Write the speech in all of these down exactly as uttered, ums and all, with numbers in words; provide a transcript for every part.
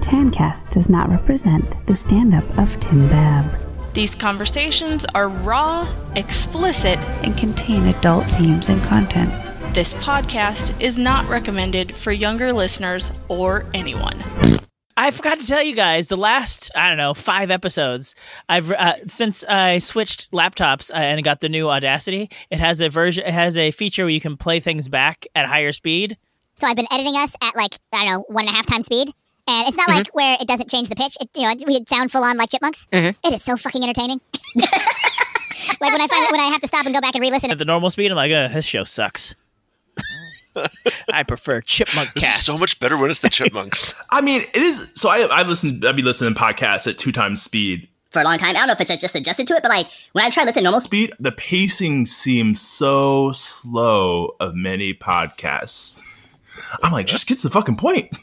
Tancast does not represent the stand-up of Tim Babb. These conversations are raw, explicit, and contain adult themes and content. This podcast is not recommended for younger listeners or anyone. I forgot to tell you guys, the last, I don't know, five episodes, I've uh, since I switched laptops and got the new Audacity, it has a version, it has a feature where you can play things back at higher speed. So I've been editing us at like, I don't know, one and a half times speed. And it's not mm-hmm. like where it doesn't change the pitch. It, you know, we sound full on like chipmunks. Mm-hmm. It is so fucking entertaining. Like when I find when I have to stop and go back and re-listen at the normal speed, I'm like, uh, this show sucks. I prefer Chipmunk This Cast. is so much better when it's the Chipmunks. I mean, it is. So I I listen. I'd be listening to podcasts at two times speed for a long time. I don't know if it's just adjusted to it, but like when I try to listen normal speed, the pacing seems so slow of many podcasts. I'm like, just get to the fucking point.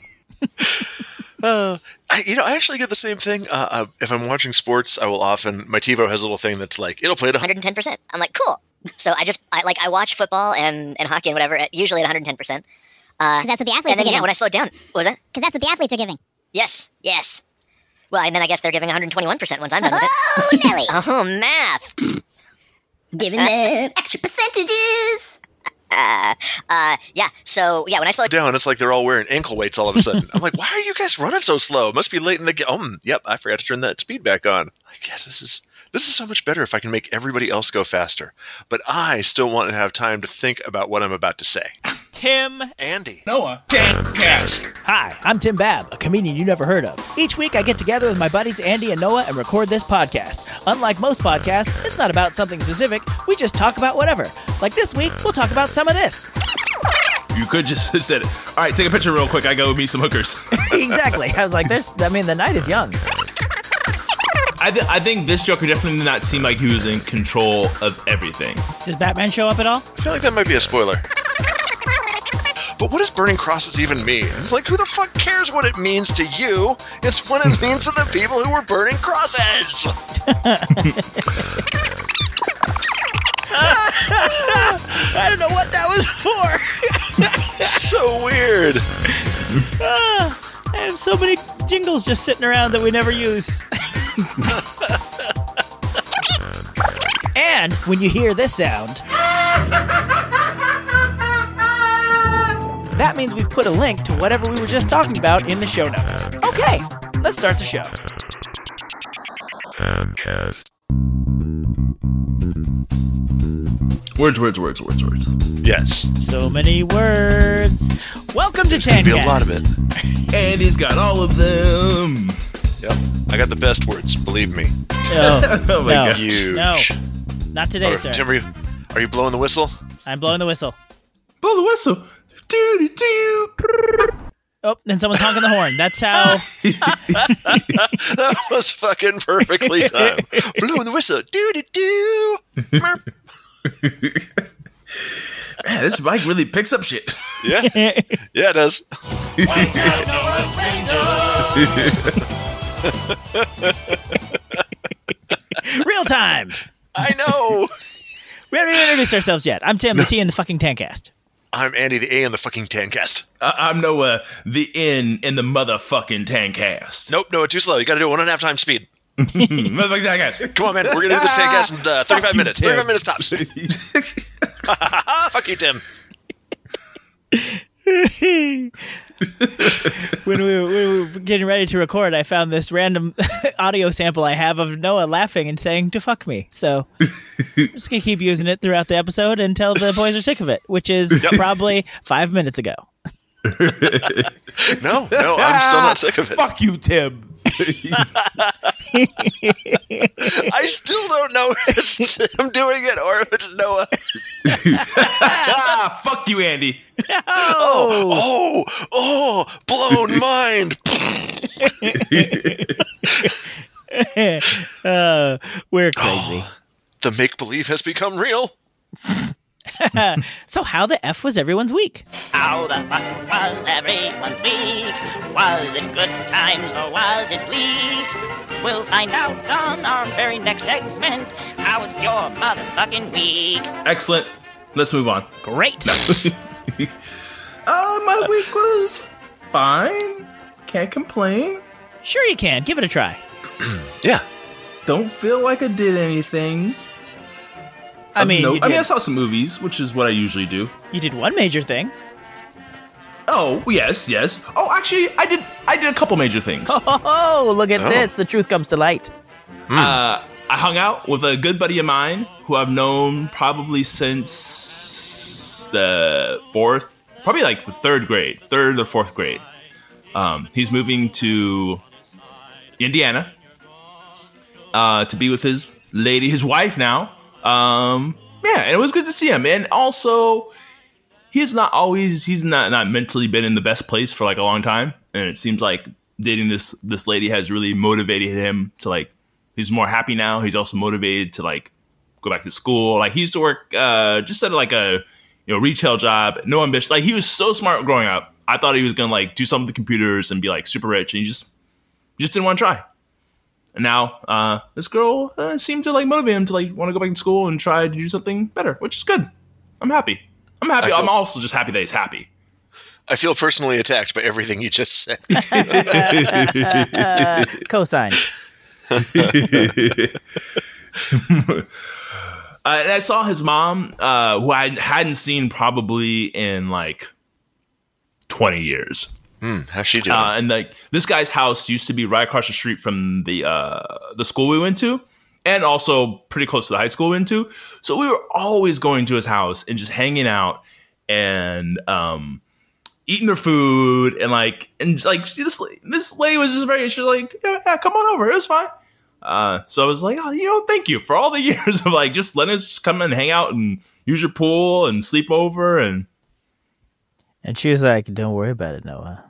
uh, I, you know, I actually get the same thing. Uh, uh, if I'm watching sports, I will often, my TiVo has a little thing that's like, it'll play at one hundred ten percent. I'm like, cool. So I just, I like, I watch football and, and hockey and whatever, at, usually at one hundred ten percent. Because uh, that's what the athletes and then, are giving. Yeah, when I slow it down, what was that? Because that's what the athletes are giving. Yes, yes. Well, and then I guess they're giving one hundred twenty-one percent once I'm done with it. Oh, Nelly. Oh, math. Giving uh, them extra percentages. Uh, uh, yeah, so, yeah, when I slow down, it's like they're all wearing ankle weights all of a sudden. I'm like, why are you guys running so slow? It must be late in the game. Oh, yep, I forgot to turn that speed back on. Like, yes, this is this is so much better if I can make everybody else go faster. But I still want to have time to think about what I'm about to say. Tim, Andy, Noah, Tancast. Hi, I'm Tim Babb, a comedian you never heard of. Each week I get together with my buddies Andy and Noah and record this podcast. Unlike most podcasts, it's not about something specific. We just talk about whatever. Like this week, we'll talk about some of this. You could just have said it. All right, take a picture real quick. I go meet some hookers. Exactly. I was like, "There's. I mean, the night is young." I, th- I think this Joker definitely did not seem like he was in control of everything. Does Batman show up at all? I feel like that might be a spoiler. But what does burning crosses even mean? It's like, who the fuck cares what it means to you? It's what it means to the people who were burning crosses. I don't know what that was for. So weird. Uh, I have so many jingles just sitting around that we never use. And when you hear this sound, that means we've put a link to whatever we were just talking about in the show notes. Okay, let's start the show. Tancast. Words, words, words, words, words. Yes. So many words. Welcome to Tancast. There's gonna be a lot of it. Andy's got all of them. Yep. I got the best words, believe me. Oh, oh my no. God. Huge. No, not today, Right, sir. Tim, are you, are you blowing the whistle? I'm blowing the whistle. Blow the whistle. Do do do. Oh, then someone's honking the horn. That's how. That was fucking perfectly timed. Blowing the whistle. Do do do. Man, this bike really picks up shit. Yeah. Yeah, it does. Real time. I know. We haven't even introduced ourselves yet. I'm Tim, the T in the fucking Tancast. I'm Andy, the A in the fucking Tancast. Uh, I'm Noah, the N in the motherfucking Tancast. Nope, Noah, too slow. You got to do it one and a half times speed. Motherfucking Tancast. Come on, man. We're going to do this Tancast in uh, thirty-five you, minutes. Tim. thirty-five minutes tops. Fuck you, Tim. when, we were, when we were getting ready to record, I found this random audio sample I have of Noah laughing and saying to fuck me. So I'm just going to keep using it throughout the episode until the boys are sick of it, which is yep. probably five minutes ago. No, no, I'm still not sick of it. Fuck you, Tim. I still don't know if it's Tim doing it or if it's Noah. Fuck you, Andy. Oh, oh, oh, blown mind. uh, we're crazy. Oh, the make-believe has become real. So how the F was everyone's week? How the fuck was everyone's week? Was it good times or was it bleak? We'll find out on our very next segment. How was your motherfucking week? Excellent. Let's move on. Great. No. uh, my week was fine. Can't complain. Sure you can. Give it a try. Yeah. Don't feel like I did anything. I mean, no, you I mean, I did- saw some movies, which is what I usually do. You did one major thing. Oh, yes, yes. Oh, actually, I did I did a couple major things. Oh, look at Oh. this. The truth comes to light. Uh, I hung out with a good buddy of mine who I've known probably since the fourth, probably like the third grade, third or fourth grade. Um, he's moving to Indiana uh, to be with his lady, his wife now. Um, yeah, and it was good to see him. And also, he's not always, he's not, not mentally been in the best place for like a long time. And it seems like dating this, this lady has really motivated him to like, he's more happy now. He's also motivated to like go back to school. Like he used to work uh, just at like a, you know, retail job, no ambition. Like he was so smart growing up. I thought he was going to like do something with the computers and be like super rich. And he just, he just didn't want to try. And now uh, this girl uh, seemed to like motivate him to like want to go back to school and try to do something better, which is good. I'm happy. I'm happy. I feel- I'm also just happy that he's happy. I feel personally attacked by everything you just said. Uh, cosign. Uh, and I saw his mom, uh, who I hadn't seen probably in like twenty years. Hmm, how's she doing? Uh, and like this guy's house used to be right across the street from the uh, the school we went to, and also pretty close to the high school we went to. So we were always going to his house and just hanging out and um, eating their food and like and like this this lady was just very she was like yeah, yeah come on over, it was fine. Uh, so I was like, oh, you know, thank you for all the years of like just letting us just come and hang out and use your pool and sleep over. And And she was like, don't worry about it, Noah.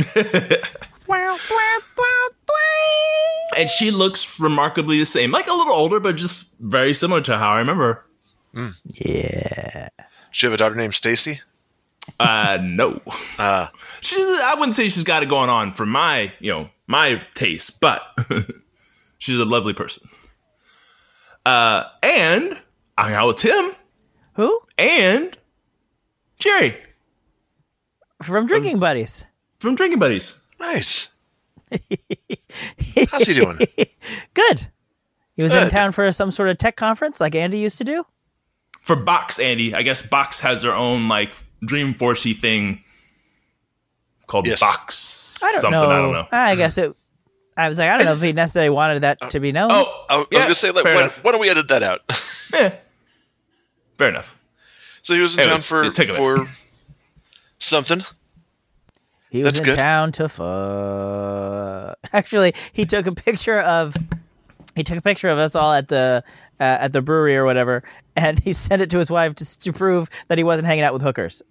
and she looks remarkably the same, like a little older, but just very similar to how I remember. Yeah. Does she have a daughter named Stacy? Uh, no, Uh, she. I wouldn't say she's got it going on for my, you know, my taste, but she's a lovely person. Uh, and I hung out with Tim Who? and Jerry From Drinking Buddies. from Drinking Buddies. nice. How's he doing? Good. He was in Good. town for some sort of tech conference like Andy used to do. For Box, Andy, I guess Box has their own like Dreamforce-y thing called Yes. Box. I don't something. know. I don't know. I guess it. I was like, I don't know if he necessarily wanted that to be known. Oh, I, I was yeah, going to say, like, fair why, enough. why don't we edit that out? Yeah, fair enough. So he was in It town was- for, it took a bit. for something. he was that's in good. town to fuck. Actually, he took a picture of. He took a picture of us all at the uh, at the brewery or whatever, and he sent it to his wife to, to prove that he wasn't hanging out with hookers.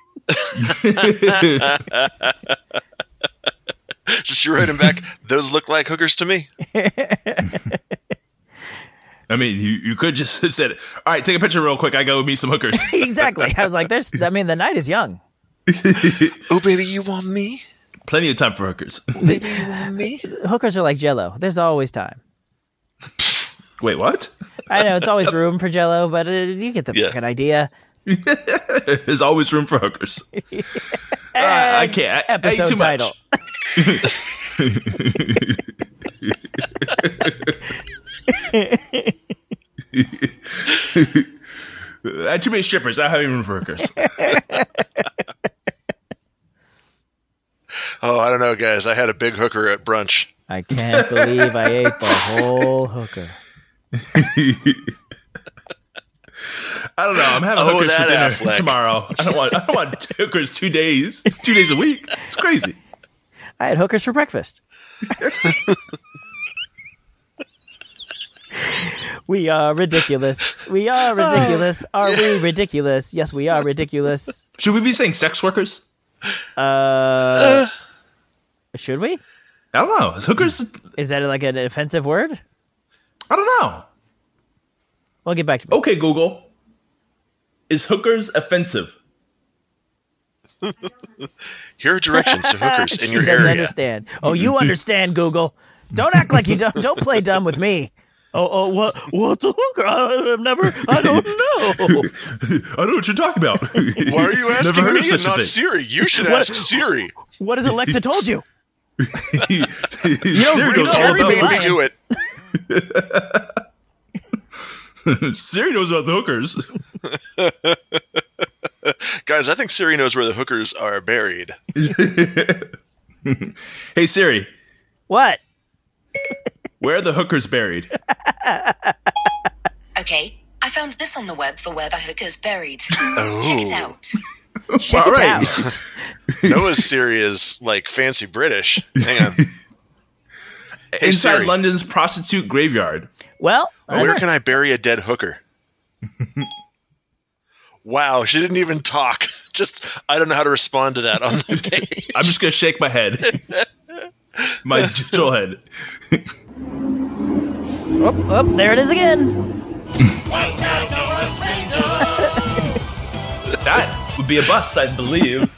Just she write him back. Those look like hookers to me. I mean, you, you could just have said, all right, take a picture real quick. I go meet some hookers. Exactly. I was like, "There's." I mean, the night is young. Oh, baby, you want me? Plenty of time for hookers. Baby, you want me? Hookers are like Jell-O. There's always time. Wait, what? I know it's always room for Jell-O, but uh, you get the Yeah. fucking idea. There's always room for hookers. Uh, I can't. I, I ate Episode too title. much. I had too many strippers. I don't have any room for hookers. Oh, I don't know, guys. I had a big hooker at brunch. I can't believe I ate the whole hooker. I don't know. I'm having Oh, hookers for that dinner Affleck. tomorrow. I don't want. I don't want hookers two days, two days a week. It's crazy. I had hookers for breakfast. We are ridiculous. We are ridiculous. Are we ridiculous? Yes, we are ridiculous. Should we be saying sex workers? Uh, should we? I don't know. Is hookers? Is that like an offensive word? I don't know. We'll get back to me. Okay, Google. Is hookers offensive? Here are directions to hookers in She your doesn't area. understand. Oh, you understand, Google. Don't act like you don't. Don't play dumb with me. Oh, oh, what? What's a hooker? I, I've never. I don't know. I know what you're talking about. Why are you asking Never heard me of and such a not thing. Siri? You should What- ask Siri. What has Alexa told you? you Siri knows all Siri about made me do it. Siri knows about the hookers. Guys, I think Siri knows where the hookers are buried. Hey Siri, What? where are the hookers buried? Okay, I found this on the web for where the hooker's buried. Oh. Check it out. Check All it right. out. Noah's Siri is like fancy British. Hang on. Hey, Inside Siri. London's prostitute graveyard. Well, Where can I bury a dead hooker? Wow, she didn't even talk. Just, I don't know how to respond to that on the page. I'm just gonna shake my head. My digital head. oh, oh, there it is again. That would be a bus, I believe.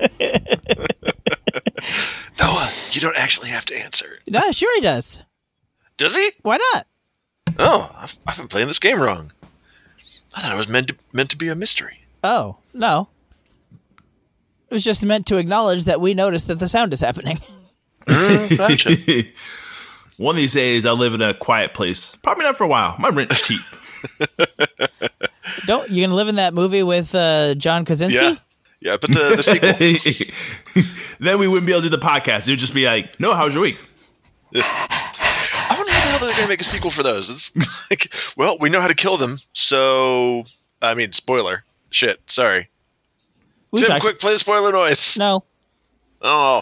Noah, you don't actually have to answer. No, sure he does. Does he? Why not? Oh, I've, I've been playing this game wrong. I thought it was meant to, meant to be a mystery. Oh, no. It was just meant to acknowledge that we noticed that the sound is happening. Mm, gotcha. One of these days, I'll live in a quiet place. Probably not for a while. My rent's cheap. Don't you gonna live in that movie with uh, John Krasinski? Yeah. Yeah, but the, the sequel. Then we wouldn't be able to do the podcast. It would just be like, no, how was your week? I wonder how the hell they're going to make a sequel for those. It's like, well, we know how to kill them, so... I mean, spoiler. Shit, sorry. We Tim, talked- quick, play the spoiler noise. No. Oh.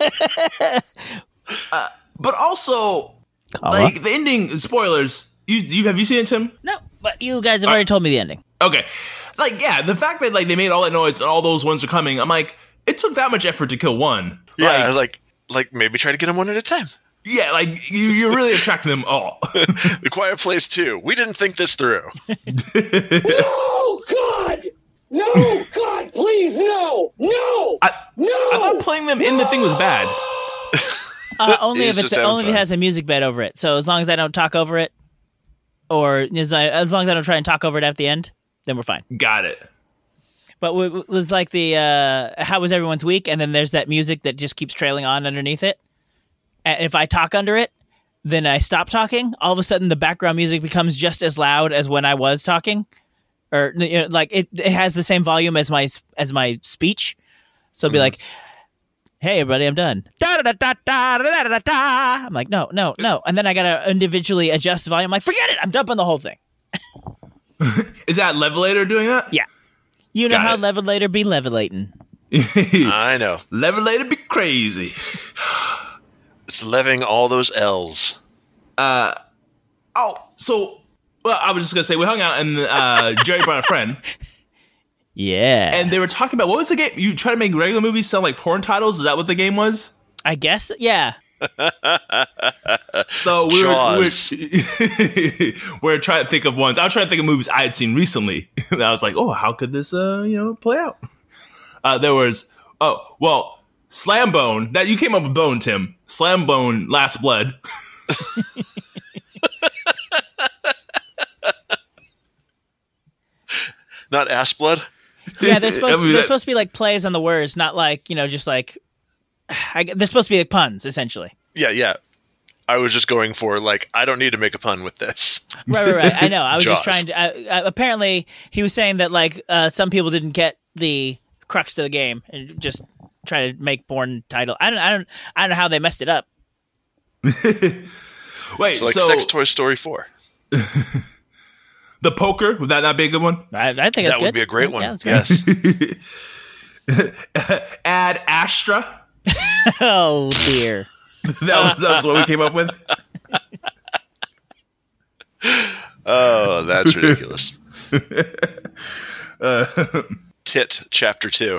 But also, Comma. like, the ending, spoilers, you, you have you seen it, Tim? No, but you guys have already told me the ending. Okay. Like, yeah, the fact that, like, they made all that noise and all those ones are coming, I'm like, it took that much effort to kill one. Yeah, Like, like, like maybe try to get them one at a time. yeah, like, you, you're really attracting them all. The Quiet Place two. We didn't think this through. No, God! No, God, please, no! No! I, No! I thought playing them in the thing was bad. Uh, only He's if it's just having only if it fun. has a music bed over it. So as long as I don't talk over it, or as, I, as long as I don't try and talk over it at the end, then we're fine. Got it. But w- w- was like the uh, how was everyone's week, and then there's that music that just keeps trailing on underneath it. And if I talk under it, then I stop talking. All of a sudden, the background music becomes just as loud as when I was talking, or you know, like it, it has the same volume as my as my speech. So it'll be like, "Hey, everybody, I'm done." Da da da da da da da da. I'm like, no, no, no, and then I gotta individually adjust the volume. I'm like, forget it. I'm dumping the whole thing. Is that Levelator doing that? Yeah. You know Got how it. Levelator be levelating. I know. Levelator be crazy. It's leving all those L's. Oh, so, well, I was just going to say, we hung out and uh, Jerry brought a friend. Yeah. And they were talking about, what was the game? You try to make regular movies sound like porn titles? Is that what the game was? I guess, yeah. So we Jaws. were, we we're, we're trying to think of ones. I was trying to think of movies I had seen recently. And I was like, oh, how could this, uh, you know, play out? Uh, there was, oh, well, Slam Bone. That you came up with Bone, Tim. Slam Bone, Last Blood. Not ass blood? Yeah, they're supposed, I mean, they're that- supposed to be like plays on the words, not like, you know, just like, I, they're supposed to be like puns, essentially. Yeah, yeah. I was just going for, like, I don't need to make a pun with this. Right, right, right. I know. I was just Jaws. trying to, uh, uh, apparently he was saying that like uh, some people didn't get the crux to the game and just try to make porn title. I don't, I don't, I don't know how they messed it up. Wait, It's like so Sex Toy Story four. the poker, would that not be a good one? I, I think that's That would good. be a great one. Yeah, that's great. Yes. Add Astra. Oh dear. That was, that was what we came up with. Oh, that's ridiculous. Uh, Tit, chapter two.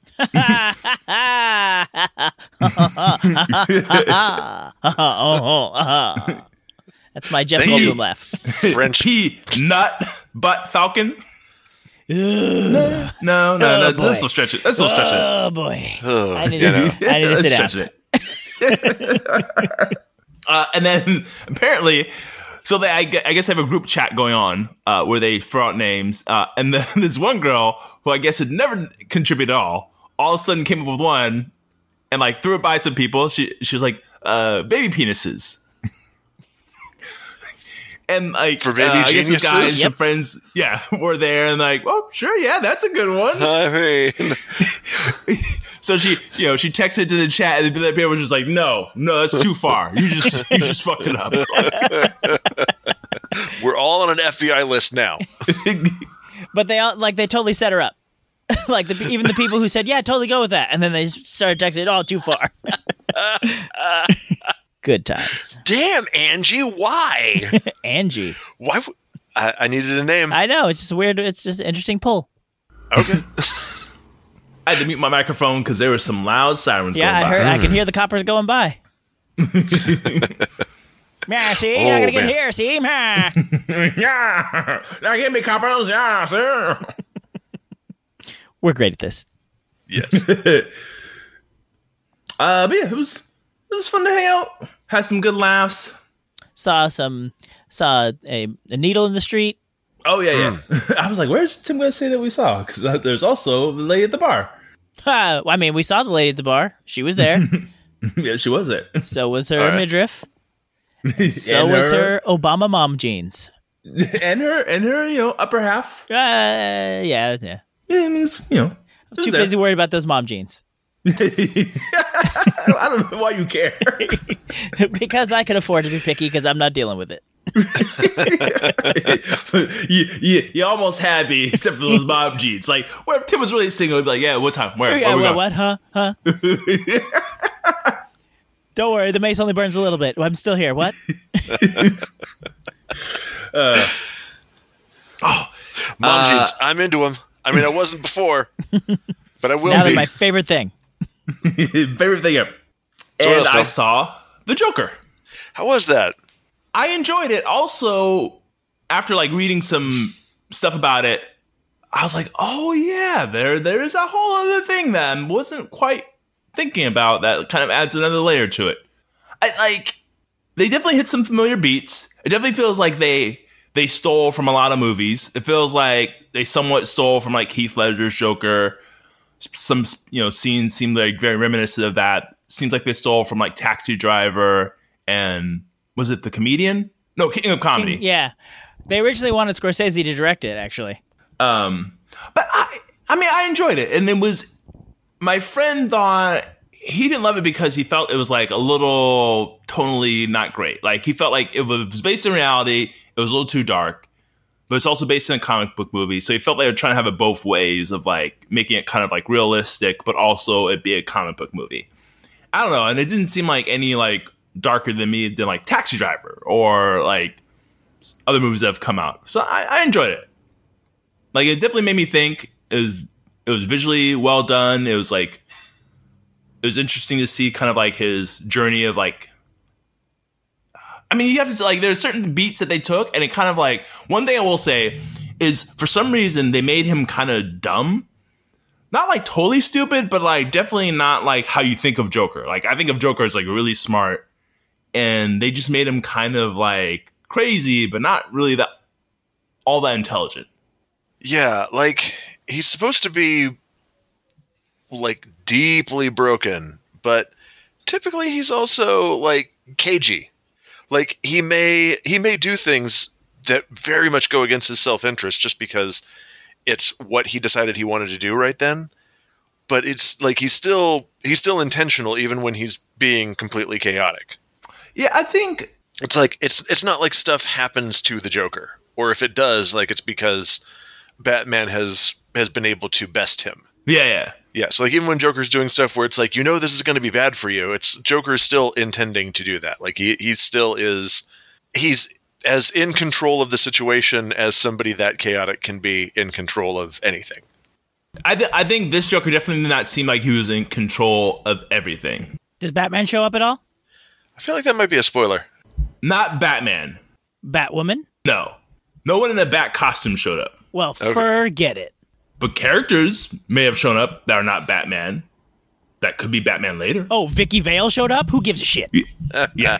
That's my Jeff Thank you. Goldblum laugh. French. P nut butt falcon. no, no, no. Oh, boy. Let's still stretch it. Let's still stretch it. Oh boy. Oh, I need you to, know. I need to sit down. Stretch it. uh, and then apparently, so they I gue- I guess they have a group chat going on uh, where they throw out names. Uh, and then there's one girl who I guess had never contributed at all. All of a sudden came up with one and like threw it by some people. She she was like, uh, baby penises. And like, For baby uh, I guess this guy and geniuses? some friends, yeah, were there and like, well, sure, yeah, that's a good one. I mean, So she, you know, she texted to the chat, and the people was just like, "No, no, that's too far. You just, you just fucked it up." we're all on an F B I list now. But they all like they totally set her up. Like the, even the people who said, "Yeah, totally go with that," and then they started texting, "Oh, too far." Good times. Damn, Angie, why? Angie. Why? W- I, I needed a name. I know it's just weird. It's just an interesting pull. Okay. I had to mute my microphone because there were some loud sirens Yeah, going I by. heard. I can hear the coppers going by. Yeah, see, Oh, I gotta get man. here. See, ma. Yeah, now give me coppers. Yeah, sir. We're great at this. Yes. Uh, but yeah, it was it was fun to hang out. Had some good laughs. Saw some. Saw a, a needle in the street. Oh yeah, yeah. I was like, "Where's Tim going to say that we saw?" Because uh, there's also the lady at the bar. Uh, I mean, we saw the lady at the bar. She was there. Yeah, she was there. So was her All right. midriff. So And was her Obama mom jeans. and her and her, you know, upper half. Uh, yeah, yeah. Yeah, I mean, it's, you know, it was Too there. busy worried about those mom jeans. I don't know why you care. Because I can afford to be picky because I'm not dealing with it. you, you, you almost had me, except for those mom jeans. Like, what if Tim was really single? He'd be like, "Yeah, what time? Where? Yeah, Where we well, going?" what? Huh? Huh? Don't worry, the mace only burns a little bit. I'm still here. What? uh, oh, Mom uh, jeans. I'm into them. I mean, I wasn't before, but I will Now they're be. my favorite thing. favorite thing ever. So what And else, I Phil? saw the Joker. How was that? I enjoyed it. Also, after like reading some stuff about it, I was like, "Oh yeah, there there is a whole other thing that I wasn't quite thinking about that kind of adds another layer to it." I like they definitely hit some familiar beats. It definitely feels like they they stole from a lot of movies. It feels like they somewhat stole from like Heath Ledger's Joker. Some, you know, scenes seem like very reminiscent of that. Seems like they stole from like Taxi Driver and was it The Comedian? No, King of Comedy. Yeah. They originally wanted Scorsese to direct it, actually. Um, but I, I mean, I enjoyed it, and it was. My friend thought he didn't love it because he felt it was like a little tonally not great. Like he felt like it was based in reality. It was a little too dark, but it's also based in a comic book movie. So he felt like they were trying to have it both ways of like making it kind of like realistic, but also it be a comic book movie. I don't know, and it didn't seem like any like darker than me than like Taxi Driver or like other movies that have come out. So I, I enjoyed it. Like it definitely made me think. It was it was visually well done. It was like it was interesting to see kind of like his journey of like. I mean, you have to like there's certain beats that they took, and it kind of like one thing I will say is for some reason they made him kind of dumb. Not like totally stupid, but like definitely not like how you think of Joker. Like I think of Joker as like really smart, and they just made him kind of like crazy, but not really that all that intelligent. Yeah, like he's supposed to be like deeply broken, but typically he's also like cagey. Like he may he may do things that very much go against his self-interest just because it's what he decided he wanted to do right then. But it's like he's still he's still intentional even when he's being completely chaotic. Yeah, I think it's like it's it's not like stuff happens to the Joker, or if it does, like it's because Batman has has been able to best him. Yeah, yeah. Yeah, so like even when Joker's doing stuff where it's like, you know, this is going to be bad for you, it's Joker's still intending to do that. Like he he still is he's as in control of the situation as somebody that chaotic can be in control of anything. I th- I think this Joker definitely did not seem like he was in control of everything. Does Batman show up at all? I feel like that might be a spoiler. Not Batman. Batwoman? No. No one in a bat costume showed up. Well, okay. Forget it. But characters may have shown up that are not Batman. That could be Batman later. Oh, Vicky Vale showed up? Who gives a shit? Yeah.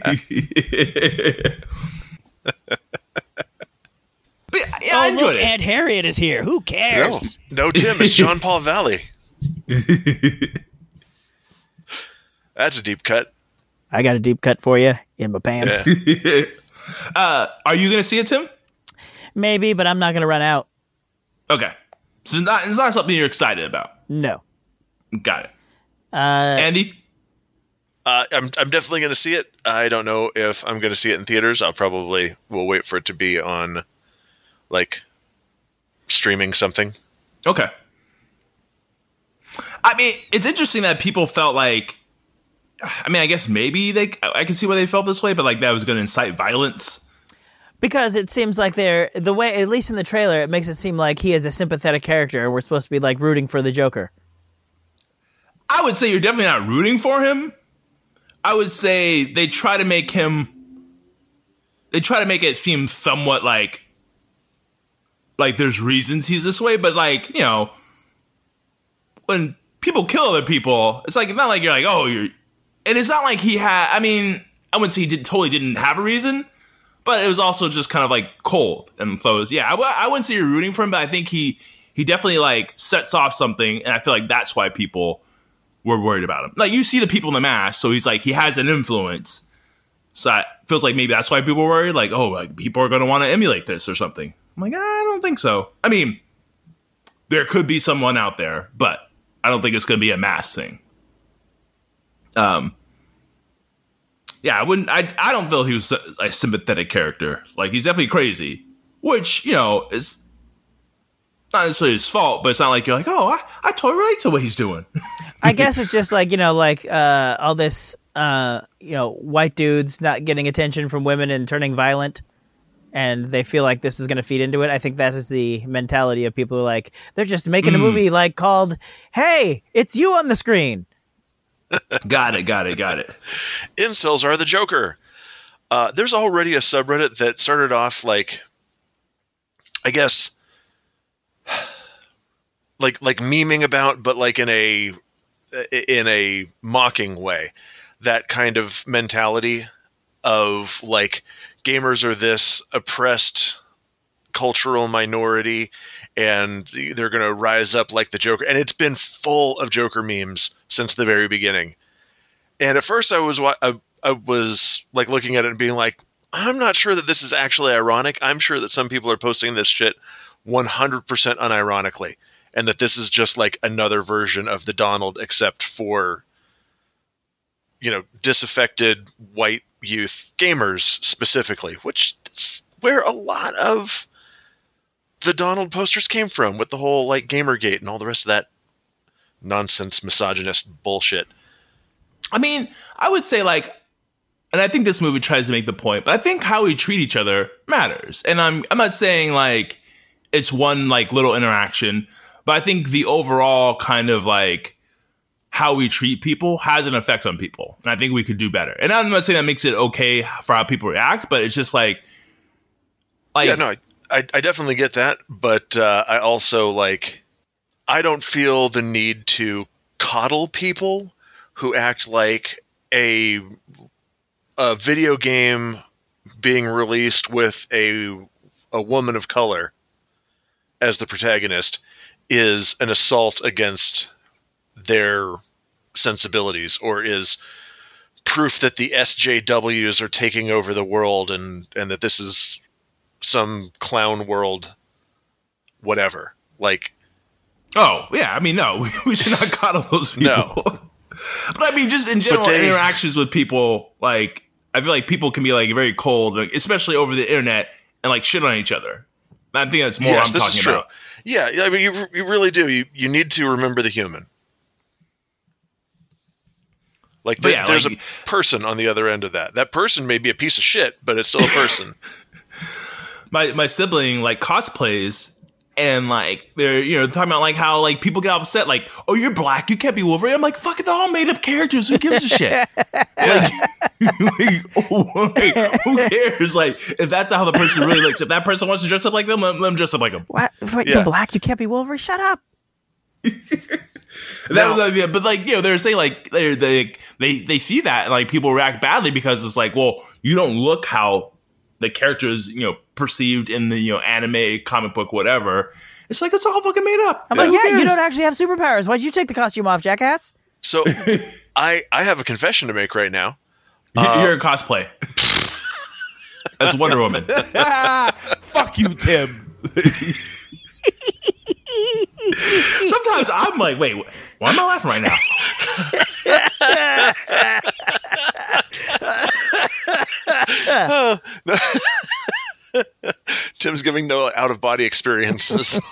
But, yeah, oh, I enjoyed look, it. Aunt Harriet is here. Who cares? No, no Tim, it's John Paul Valley. That's a deep cut. I got a deep cut for you in my pants. Yeah. uh, are you going to see it, Tim? Maybe, but I'm not going to run out. Okay. So it's not, it's not something you're excited about? No. Got it. Uh, Andy? Uh, I'm I'm definitely going to see it. I don't know if I'm going to see it in theaters. I'll probably will wait for it to be on, like, streaming something. Okay. I mean, it's interesting that people felt like, I mean, I guess maybe they, I can see why they felt this way, but like that was going to incite violence. Because it seems like they're, the way, at least in the trailer, it makes it seem like he is a sympathetic character and we're supposed to be like rooting for the Joker. I would say you're definitely not rooting for him. I would say they try to make him, they try to make it seem somewhat like, like there's reasons he's this way, but like, you know, when people kill other people, it's like, it's not like you're like, oh, you're, and it's not like he had, I mean, I wouldn't say he did, totally didn't have a reason, but it was also just kind of like cold. And so it was, yeah, I, w- I wouldn't say you're rooting for him, but I think he, he definitely like sets off something. And I feel like that's why people were worried about him. Like you see the people in the mask. So he's like, he has an influence. So it feels like maybe that's why people were worried. Like, oh, like people are going to want to emulate this or something. I'm like, I don't think so. I mean, there could be someone out there, but I don't think it's going to be a mass thing. Um, yeah, I wouldn't. I I don't feel he was a sympathetic character. Like he's definitely crazy, which you know is not necessarily his fault, but it's not like you're like, oh, I, I totally relate to what he's doing. I guess it's just like, you know, like uh, all this, uh, you know, white dudes not getting attention from women and turning violent. And they feel like this is going to feed into it. I think that is the mentality of people who are like, they're just making mm. a movie like called, hey, it's you on the screen. got it, got it, got it. Incels are the Joker. Uh, there's already a subreddit that started off like, I guess, like like memeing about, but like in a in a mocking way, that kind of mentality of like, gamers are this oppressed cultural minority and they're going to rise up like the Joker. And it's been full of Joker memes since the very beginning. And at first I was, I, I was like looking at it and being like, I'm not sure that this is actually ironic. I'm sure that some people are posting this shit one hundred percent unironically. And that this is just like another version of the Donald, except for, you know, disaffected white youth gamers specifically, which is where a lot of the Donald posters came from, with the whole like Gamergate and all the rest of that nonsense misogynist bullshit. I mean, I would say like, and I think this movie tries to make the point, but I think how we treat each other matters. And I'm I'm not saying like it's one like little interaction, but I think the overall kind of like how we treat people has an effect on people. And I think we could do better. And I'm not saying that makes it okay for how people react, but it's just like, like yeah, no, I, I definitely get that. But uh, I also like, I don't feel the need to coddle people who act like a, a video game being released with a, a woman of color as the protagonist is an assault against their sensibilities, or is proof that the S J Ws are taking over the world, and, and that this is some clown world, whatever. Like, oh yeah, I mean, no, we should not coddle those people. No. But I mean, just in general they, interactions with people, like I feel like people can be like very cold, like, especially over the internet, and like shit on each other. I think that's more yes, what I'm this talking is true. about. Yeah, I mean, you you really do. You you need to remember the human. Like, the, yeah, there's like, a person on the other end of that. That person may be a piece of shit, but it's still a person. my my sibling like cosplays, and like they're you know talking about like how like people get upset, like, oh, you're black, you can't be Wolverine. I'm like, fuck it, they're all made up characters. Who gives a shit? like, like, oh, wait, who cares? Like, if that's how the person really looks, if that person wants to dress up like them, let them dress up like them. What? Wait, yeah. You're black, you can't be Wolverine? Shut up. That now, was like, but like you know, they're saying like they they they they see that and like people react badly because it's like, well, you don't look how the character is you know perceived in the you know anime, comic book, whatever. It's like it's all fucking made up. I'm yeah, like, yeah, you don't actually have superpowers. Why'd you take the costume off, jackass? So, I I have a confession to make right now. Uh, You're in cosplay. As Wonder Woman. Fuck you, Tim. Sometimes I'm like, wait, why am I laughing right now? Oh, no. Tim's giving no out-of-body experiences.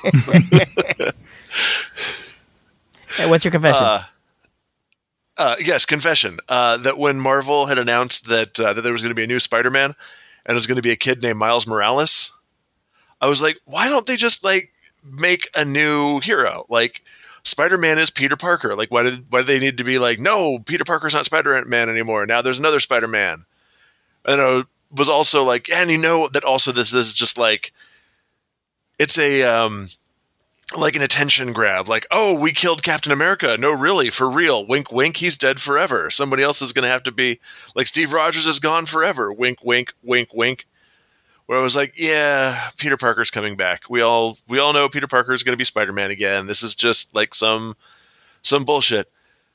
Hey, what's your confession? Uh, uh, yes, confession. Uh, that when Marvel had announced that uh, that there was going to be a new Spider-Man, and it was going to be a kid named Miles Morales, I was like, why don't they just like make a new hero? Like, Spider-Man is Peter Parker. Like, why did why do they need to be like, no, Peter Parker's not Spider-Man anymore. Now there's another Spider-Man. And I was also like, and you know that also this, this is just like, it's a um, like an attention grab. Like, oh, we killed Captain America. No, really, for real. Wink, wink. He's dead forever. Somebody else is going to have to be like Steve Rogers is gone forever. Wink, wink, wink, wink. Where I was like, yeah, Peter Parker's coming back. We all we all know Peter Parker is going to be Spider-Man again. This is just like some some bullshit.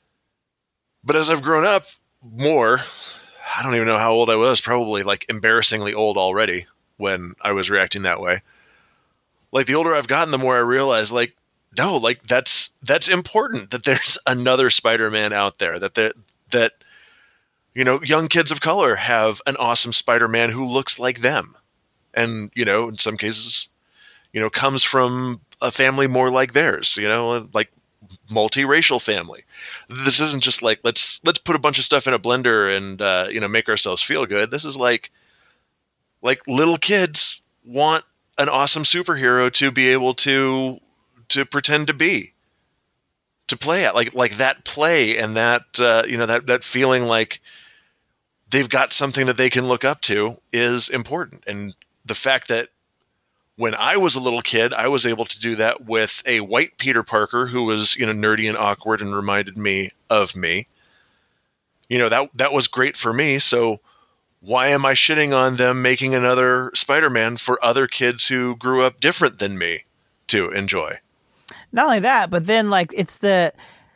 But as I've grown up more, I don't even know how old I was. Probably like embarrassingly old already when I was reacting that way. Like the older I've gotten, the more I realize, like, no, like that's that's important that there's another Spider-Man out there. That that that you know, young kids of color have an awesome Spider-Man who looks like them. And, you know, in some cases, you know, comes from a family more like theirs, you know, like multiracial family. This isn't just like, let's let's put a bunch of stuff in a blender and, uh, you know, make ourselves feel good. This is like, like little kids want an awesome superhero to be able to to pretend to be, to play at. Like, like that play and that, uh, you know, that, that feeling like they've got something that they can look up to is important. And the fact that when I was a little kid, I was able to do that with a white Peter Parker who was, you know, nerdy and awkward and reminded me of me. You know, that that was great for me. So why am I shitting on them making another Spider-Man for other kids who grew up different than me to enjoy? Not only that, but then like it's the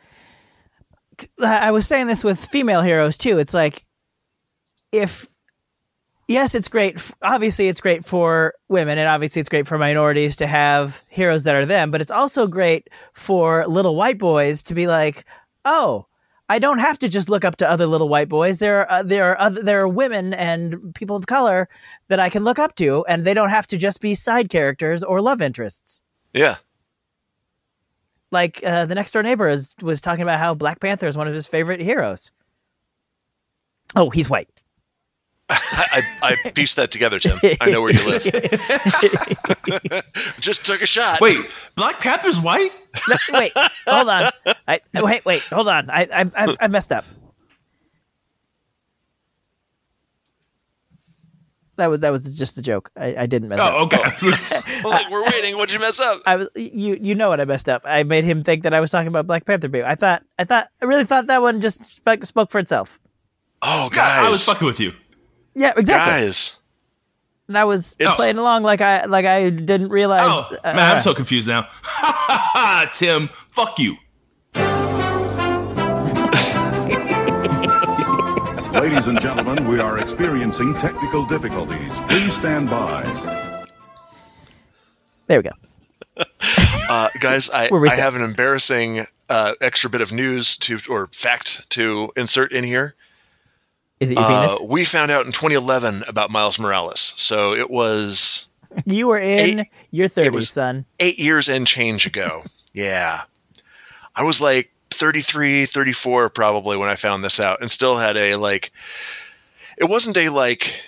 I was saying this with female heroes too. It's like, if yes, it's great. Obviously, it's great for women, and obviously, it's great for minorities to have heroes that are them. But it's also great for little white boys to be like, "Oh, I don't have to just look up to other little white boys. There are uh, there are other, there are women and people of color that I can look up to, and they don't have to just be side characters or love interests." Yeah. Like uh, the next door neighbor is, was talking about how Black Panther is one of his favorite heroes. Oh, he's white. I, I, I pieced that together, Tim. I know where you live. Just took a shot. Wait, Black Panther's white? No, wait, hold on. I, wait, wait, hold on. I, I, I, I messed up. That was that was just a joke. I, I didn't mess oh, up. Oh, okay. Well, like, we're waiting. What'd you mess up? I was you you know what I messed up. I made him think that I was talking about Black Panther. Baby. I thought I thought I really thought that one just spoke, spoke for itself. Oh, guys, I was fucking with you. Yeah, exactly. Guys, and I was it's... playing along like I like I didn't realize. Oh uh, man, I'm so confused now. Tim, fuck you. Ladies and gentlemen, we are experiencing technical difficulties. Please stand by. There we go. uh, guys, I, I have an embarrassing uh, extra bit of news to or fact to insert in here. Is it your uh, penis? We found out in twenty eleven about Miles Morales. So it was... You were in eight, your thirties, son. Eight years and change ago. Yeah. I was like thirty-three, thirty-four probably when I found this out, and still had a like, it wasn't a like,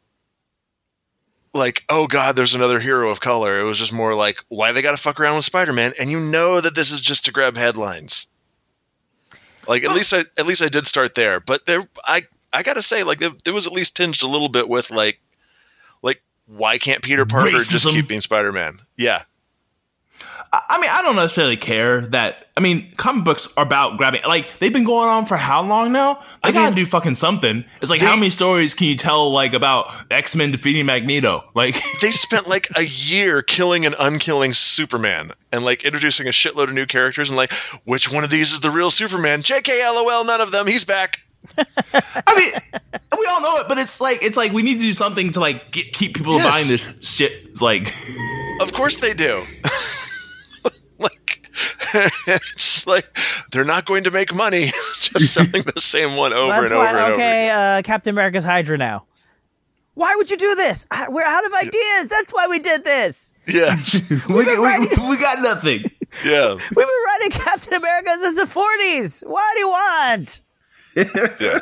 like, oh God, there's another hero of color. It was just more like, why they got to fuck around with Spider-Man? And you know that this is just to grab headlines. Like at least I, at least I did start there, but there, I, I gotta say, like there, there was at least tinged a little bit with like, like why can't Peter Parker Racism. just keep being Spider-Man? Yeah. I mean, I don't necessarily care that. I mean, comic books are about grabbing. Like, they've been going on for how long now? They I gotta mean, do fucking something. It's like, they, how many stories can you tell, like, about X-Men defeating Magneto? Like, they spent like a year killing and unkilling Superman and like introducing a shitload of new characters and like, which one of these is the real Superman? J K, LOL, none of them. He's back. I mean, we all know it, but it's like it's like we need to do something to like get, keep people Yes. buying this shit. It's like, Of course they do. Like, it's like they're not going to make money just selling the same one over That's and over why, and over. okay, uh, Captain America's Hydra now. Why would you do this? I- We're out of ideas. That's why we did this. Yeah, we, we, we got nothing. yeah, We've been writing Captain America since the forties. What do you want? yeah.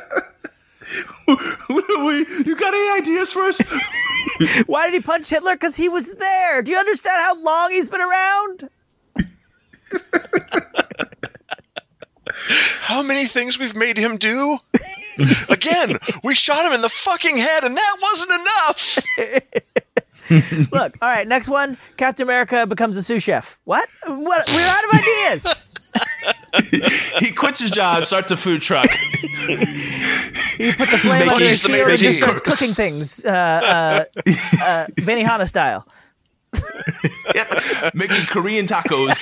we, you got any ideas for us? Why did he punch Hitler? Because he was there. Do you understand how long he's been around? How many things we've made him do? Again, we shot him in the fucking head, and that wasn't enough. Look, all right, next one. Captain America becomes a sous chef. What? What? We're out of ideas. He quits his job, starts a food truck. He puts a flame Making- under his He's the shield and making- just starts cooking things, uh, uh, uh, Benihana style. Yeah, making Korean tacos.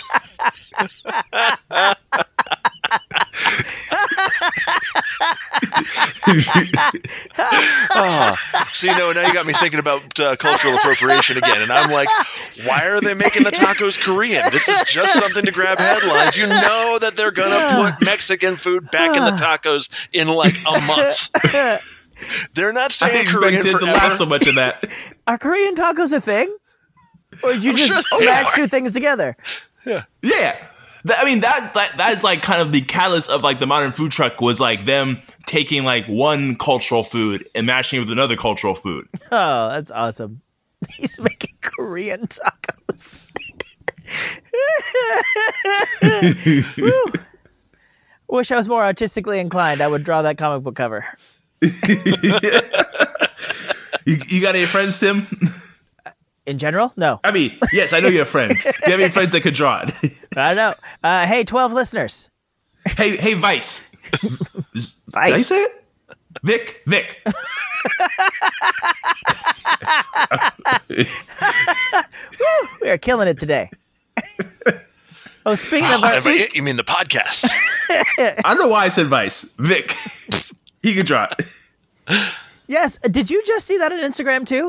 Oh, so, you know, now you got me thinking about uh, cultural appropriation again. And I'm like, why are they making the tacos Korean? This is just something to grab headlines. You know that they're going to put Mexican food back in the tacos in like a month. They're not I saying didn't Korean expect to laugh forever. so much of that. Are Korean tacos a thing? Or did you I'm just sure they match are. two things together? Yeah. Yeah. That- I mean, that, that that is like kind of the catalyst of like the modern food truck was like them taking like one cultural food and mashing it with another cultural food. Oh, that's awesome. He's making Korean tacos. Woo. Wish I was more artistically inclined. I would draw that comic book cover. You, you got any friends, Tim? In general? No. I mean, yes, I know you're a friend. Do you have any friends that could draw it? I don't know. Uh, hey, twelve listeners. Hey, hey, Vice. Vice. Did I say it? Vic, Vic. Woo, we are killing it today. Oh, speaking of our Oh, feet, you mean the podcast? I don't know why I said Vice. Vic. He could draw it. yes. Did you just see that on Instagram too?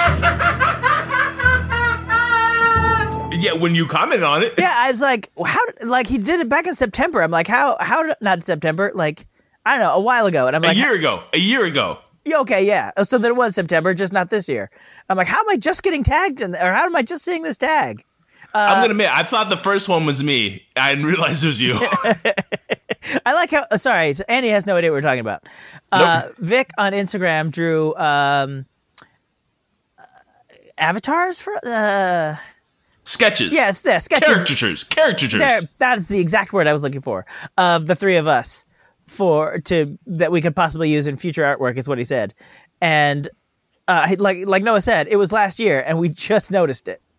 Yeah, when you commented on it. Yeah, I was like, how? Like he did it back in September. I'm like, how? How? Not September. Like I don't know, a while ago. And I'm A like, year ago. A year ago. yeah, okay, yeah. Oh, so there was September, just not this year. I'm like, how am I just getting tagged in, or how am I just seeing this tag? Uh, I'm gonna admit, I thought the first one was me. I didn't realize it was you. I like how. Uh, sorry, so Andy has no idea what we're talking about. Uh, nope. Vic on Instagram drew um, uh, avatars for. Uh, Sketches. Yes, there sketches. Caricatures. Caricatures. There, that's the exact word I was looking for. Of the three of us, for to that we could possibly use in future artwork is what he said, and uh, like like Noah said, it was last year, and we just noticed it.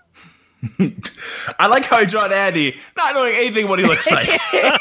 I like how he drawn Andy, not knowing anything what he looks like.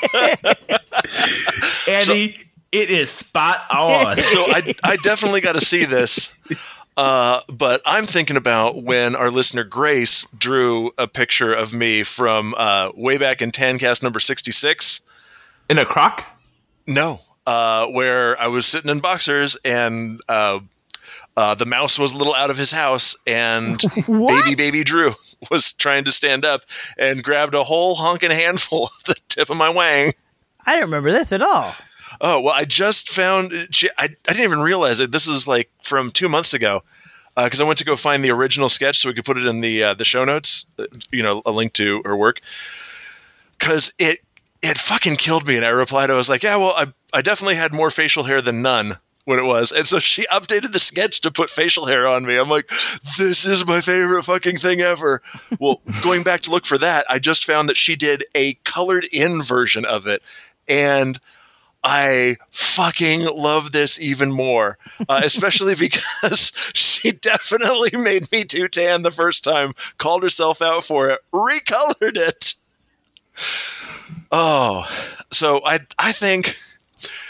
Andy, so, it is spot on. So I I definitely got to see this. Uh, but I'm thinking about when our listener Grace drew a picture of me from uh, way back in Tancast number sixty-six. In a crock? No, uh, where I was sitting in boxers and uh, uh, the mouse was a little out of his house and baby baby Drew was trying to stand up and grabbed a whole honking handful of the tip of my wang. I didn't remember this at all. Oh, well, I just found I, I didn't even realize it. This is like from two months ago because uh, I went to go find the original sketch so we could put it in the uh, the show notes, you know, a link to her work. Because it it fucking killed me. And I replied, I was like, yeah, well, I, I definitely had more facial hair than none when it was. And so she updated the sketch to put facial hair on me. I'm like, this is my favorite fucking thing ever. Well, going back to look for that, I just found that she did a colored in version of it. And I fucking love this even more, uh, especially because she definitely made me too tan the first time, called herself out for it, recolored it. Oh, so I I think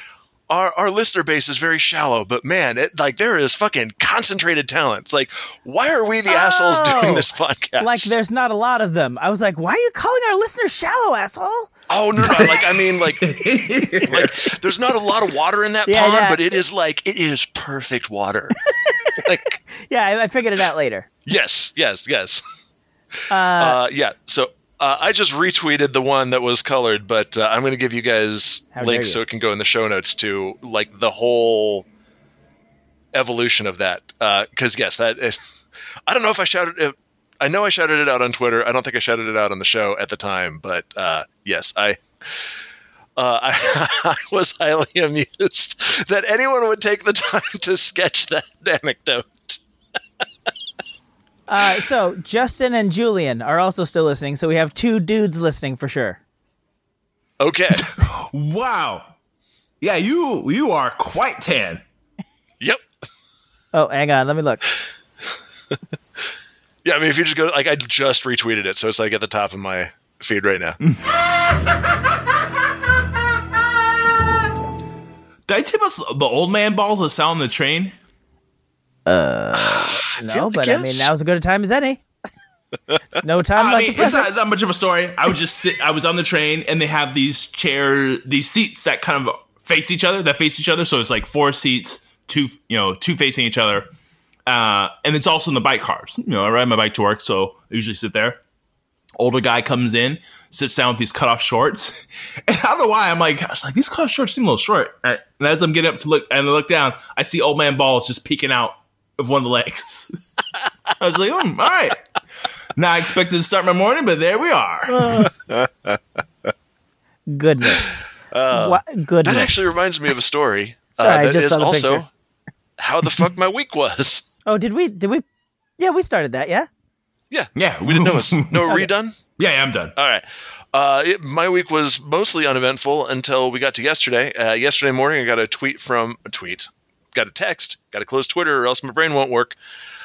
our, our listener base is very shallow, but man, it like there is fucking concentrated talent. It's like, why are we the Oh! assholes doing this podcast? Like, there's not a lot of them. I was like, why are you calling our listeners shallow, asshole? Oh no, no! Like I mean, like, like there's not a lot of water in that Yeah, pond, yeah. but it is like it is perfect water. Like, Yeah, I, I figured it out later. yes, yes, yes. Uh, Uh, yeah. So uh, I just retweeted the one that was colored, but uh, I'm going to give you guys How dare links you. so it can go in the show notes to like the whole evolution of that. Because yes, that it, I don't know if I shouted it. I know I shouted it out on Twitter. I don't think I shouted it out on the show at the time, but uh, yes, I. Uh, I, I was highly amused that anyone would take the time to sketch that anecdote. uh, so, Justin and Julian are also still listening, so we have two dudes listening for sure. Okay. Wow. Yeah, you you are quite tan. Yep. Oh, hang on, let me look. Yeah, I mean, if you just go, like, I just retweeted it, so it's like at the top of my feed right now. Did I tip us the old man balls that sound on the train? Uh, no, feel but like I mean, yes. now's as good a time as any. It's no time I like mean, the it's present. not that much of a story. I was just sit. I was on the train, and they have these chairs, these seats that kind of face each other, that face each other. So it's like four seats, two, you know, two facing each other. Uh, and it's also in the bike cars. You know, I ride my bike to work, so I usually sit there. Older guy comes in, sits down with these cutoff shorts, and I don't know why. I'm like, I was like, these cutoff shorts seem a little short. And as I'm getting up to look and I look down, I see old man balls just peeking out of one of the legs. I was like, oh, all right. Not expected to start my morning, but there we are. Goodness. Uh, What goodness. that actually reminds me of a story. Sorry, I uh, that just is saw the also picture. how the fuck my week was. Oh, did we? Did we? Yeah, we started that. Yeah. Yeah. Yeah. We didn't know us. No Okay. redone? Yeah, yeah, I'm done. All right. Uh, it, my week was mostly uneventful until we got to yesterday. Uh, yesterday morning, I got a tweet from a tweet, got a text, got to close Twitter or else my brain won't work.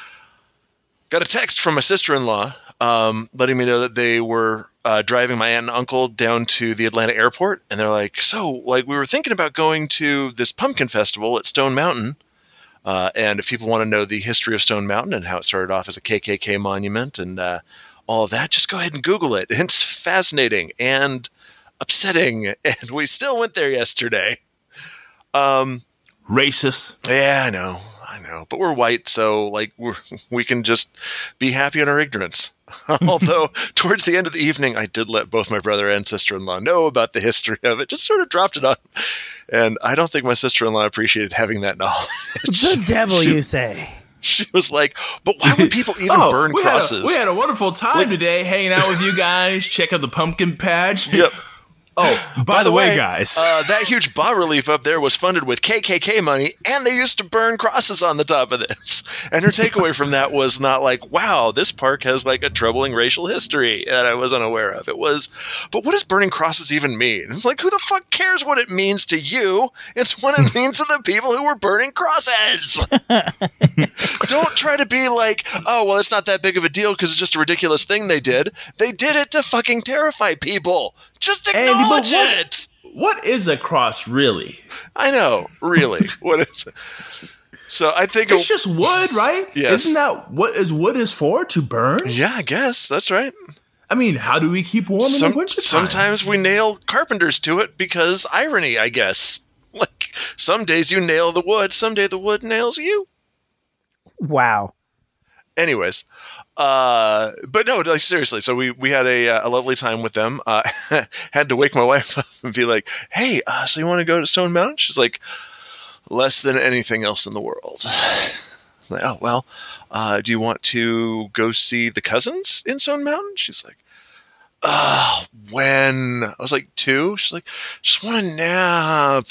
Got a text from my sister-in-law um, letting me know that they were uh, driving my aunt and uncle down to the Atlanta airport. And they're like, so, like, we were thinking about going to this pumpkin festival at Stone Mountain. Uh, and if people want to know the history of Stone Mountain and how it started off as a K K K monument and uh, all of that, just go ahead and Google it. It's fascinating and upsetting. And we still went there yesterday. Um, Racist. yeah, I know. I know. But we're white, so like we're, we can just be happy in our ignorance. Although towards the end of the evening, I did let both my brother and sister-in-law know about the history of it. Just sort of dropped it on. And I don't think my sister-in-law appreciated having that knowledge. The devil, you say? She was like, but why would people even oh, burn we crosses? Had a, we had a wonderful time Like- today hanging out with you guys. Check out the pumpkin patch. Yep. Oh, by, the way, guys. uh, that huge bas relief up there was funded with K K K money, and they used to burn crosses on the top of this. And her takeaway from that was not like, wow, this park has like a troubling racial history that I was unaware of. It was, but what does burning crosses even mean? It's like, who the fuck cares what it means to you? It's what it means to the people who were burning crosses. Don't try to be like, oh, well, it's not that big of a deal because it's just a ridiculous thing they did. They did it to fucking terrify people. Just Andy, but acknowledge what- it. What is a cross, really? I know, really. What is it? So I think It's just wood, right? Yes. Isn't that what is wood is for? To burn? yeah, I guess that's right. I mean, how do we keep warm in Some- the wintertime? sometimes we nail carpenters to it because irony, I guess. Like some days you nail the wood, someday the wood nails you. Wow. Anyways, uh, but no, like seriously. So we we had a a lovely time with them. Uh, had to wake my wife up and be like, "Hey, uh, so you want to go to Stone Mountain?" She's like, "Less than anything else in the world." I'm like, oh well, uh, do you want to go see the cousins in Stone Mountain? She's like, "Oh, when?" I was like, two. She's like, "Just want a nap."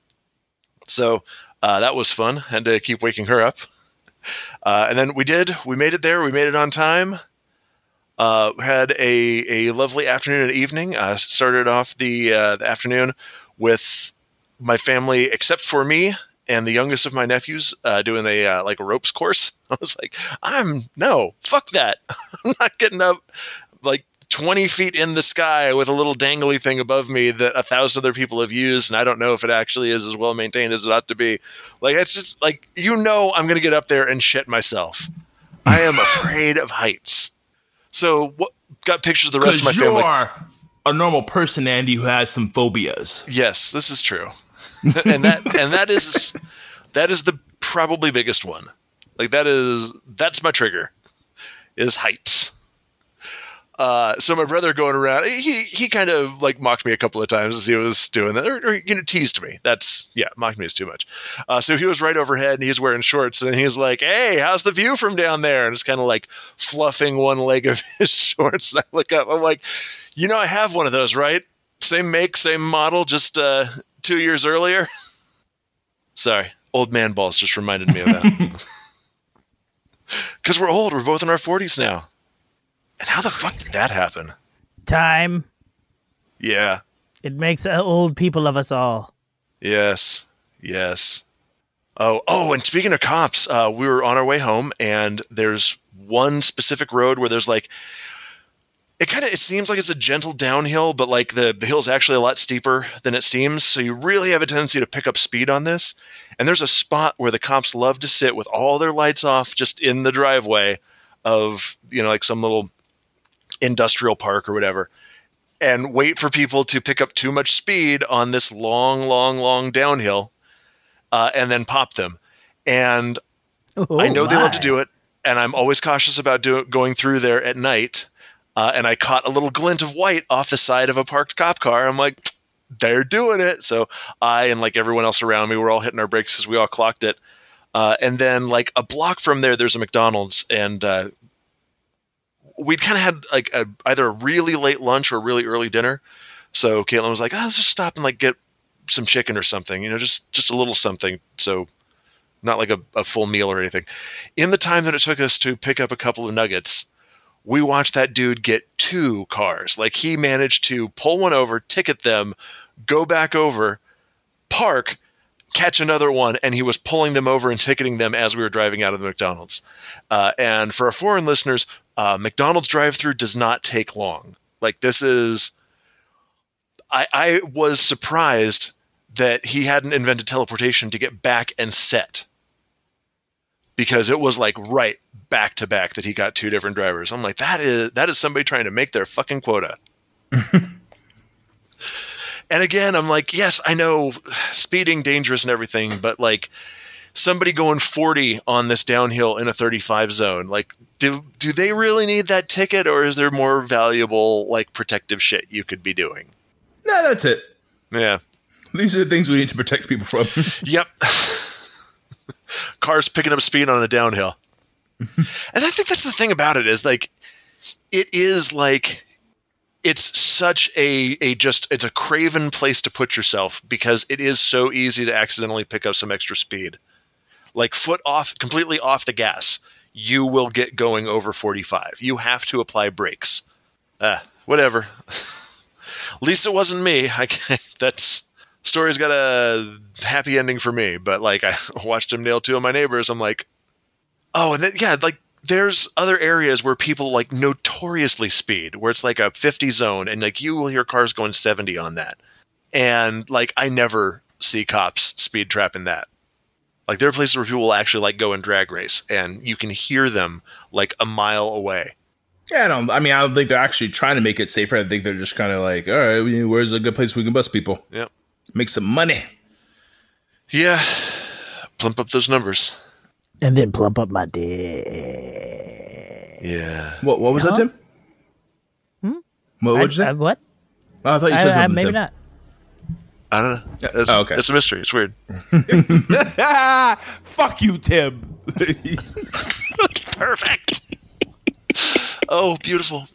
So uh, that was fun. Had to keep waking her up. Uh, and then we did. We made it there. We made it on time. Uh, had a, a lovely afternoon and evening. Uh, started off the, uh, the afternoon with my family, except for me and the youngest of my nephews, uh, doing a uh, like a ropes course. I was like, I'm no, fuck that. I'm not getting up like twenty feet in the sky with a little dangly thing above me that a thousand other people have used, and I don't know if it actually is as well maintained as it ought to be. Like, it's just like, you know, I'm going to get up there and shit myself. I am afraid of heights. So, what, got pictures of the rest of my you family. You are a normal person, Andy, who has some phobias. Yes, this is true. and that and that is that is the probably biggest one. Like, that is that's my trigger, is heights. Uh, so my brother going around, he he kind of like mocked me a couple of times as he was doing that, or, or you know, teased me. That's yeah, mocked me is too much. Uh, so he was right overhead, and he's wearing shorts, and he's like, "Hey, how's the view from down there?" And it's kind of like fluffing one leg of his shorts. And I look up, I'm like, "You know, I have one of those, right? Same make, same model, just uh, two years earlier." Sorry, old man balls just reminded me of that. Because we're old, we're both in our forties now. And how the fuck did that happen? Time. Yeah. It makes old people of us all. Yes. Yes. Oh, oh, and speaking of cops, uh, we were on our way home, and there's one specific road where there's like, it kind of, it seems like it's a gentle downhill, but like the, the hill's actually a lot steeper than it seems. So you really have a tendency to pick up speed on this. And there's a spot where the cops love to sit with all their lights off just in the driveway of, you know, like some little industrial park or whatever, and wait for people to pick up too much speed on this long, long, long downhill, uh, and then pop them. And oh, I know my. They love to do it, and I'm always cautious about do- going through there at night. Uh, and I caught a little glint of white off the side of a parked cop car. I'm like, they're doing it. So I and like everyone else around me, we're all hitting our brakes because we all clocked it. Uh, and then like a block from there, there's a McDonald's, and uh, we'd kind of had like a, either a really late lunch or a really early dinner. So Caitlin was like, oh, let's just stop and like get some chicken or something, you know, just, just a little something. So not like a, a full meal or anything. In the time that it took us to pick up a couple of nuggets, we watched that dude get two cars. Like, he managed to pull one over, ticket them, go back over, park, catch another one, and he was pulling them over and ticketing them as we were driving out of the McDonald's. Uh, and for our foreign listeners, uh, McDonald's drive-thru does not take long. Like, this is... I, I was surprised that he hadn't invented teleportation to get back and set. Because it was like right back to back that he got two different drivers. I'm like, that is that is somebody trying to make their fucking quota. And again, I'm like, yes, I know speeding dangerous and everything, but like somebody going forty on this downhill in a thirty-five zone, like do do they really need that ticket, or is there more valuable like protective shit you could be doing? No, that's it. Yeah. These are the things we need to protect people from. Yep. Cars picking up speed on a downhill. And I think that's the thing about it, is like, it is like, it's such a, a just, it's a craven place to put yourself, because it is so easy to accidentally pick up some extra speed. Like, foot off, completely off the gas, you will get going over forty-five. You have to apply brakes. Uh, whatever. At least it wasn't me. I that's... Story's got a happy ending for me, but like I watched him nail two of my neighbors. I'm like, oh, and then, yeah, like there's other areas where people like notoriously speed, where it's like a fifty zone, and like you will hear cars going seventy on that. And like I never see cops speed trapping that. Like there are places where people will actually like go and drag race, and you can hear them like a mile away. Yeah, I don't. I mean, I don't think they're actually trying to make it safer. I think they're just kind of like, all right, where's a good place we can bust people? Yep. Make some money. Yeah. Plump up those numbers. And then plump up my dick. Yeah. What What was huh? that, Tim? Hmm? What would you say? I, what? Oh, I thought you said I, something, I, Maybe Tim. not. I don't know. It's, oh, okay. It's a mystery. It's weird. Fuck you, Tim. Perfect. Oh, beautiful.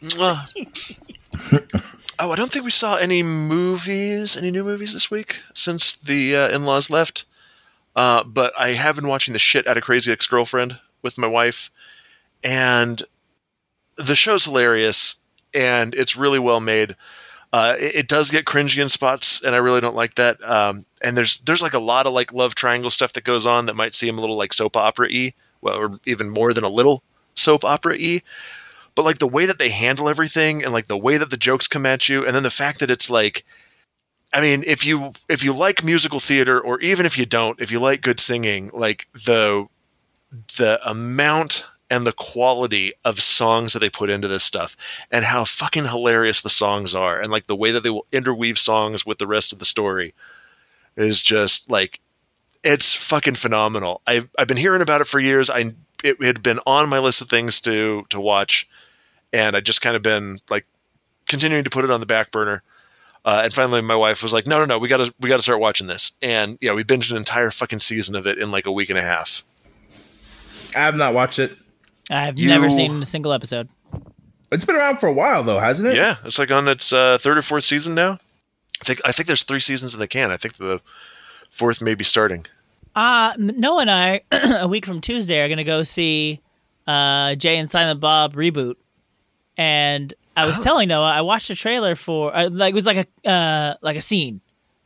Oh, I don't think we saw any movies, any new movies this week since the uh, in-laws left. Uh, but I have been watching the shit out of Crazy Ex-Girlfriend with my wife. And the show's hilarious, and it's really well made. Uh, it, it does get cringy in spots, and I really don't like that. Um, and there's there's like a lot of like love triangle stuff that goes on that might seem a little like soap opera-y, well, or even more than a little soap opera-y. but like the way that they handle everything and like the way that the jokes come at you, and then the fact that it's like, I mean, if you if you like musical theater, or even if you don't, if you like good singing, like the the amount and the quality of songs that they put into this stuff, and how fucking hilarious the songs are, and like the way that they will interweave songs with the rest of the story is just like, it's fucking phenomenal. I've I've been hearing about it for years. I it had been on my list of things to to watch, and I just kind of been like continuing to put it on the back burner. Uh, and finally, my wife was like, "No, no, no, we gotta we gotta start watching this." And yeah, we binged an entire fucking season of it in like a week and a half. I have not watched it. I've You- never seen a single episode. It's been around for a while, though, hasn't it? Yeah, it's like on its uh, third or fourth season now. I think I think there's three seasons in the can. I think the fourth may be starting. Uh, Noah and I, a week from Tuesday, are going to go see uh, Jay and Silent Bob reboot. And I was Oh. telling Noah, I watched a trailer for, uh, like, it was like a uh, like a scene.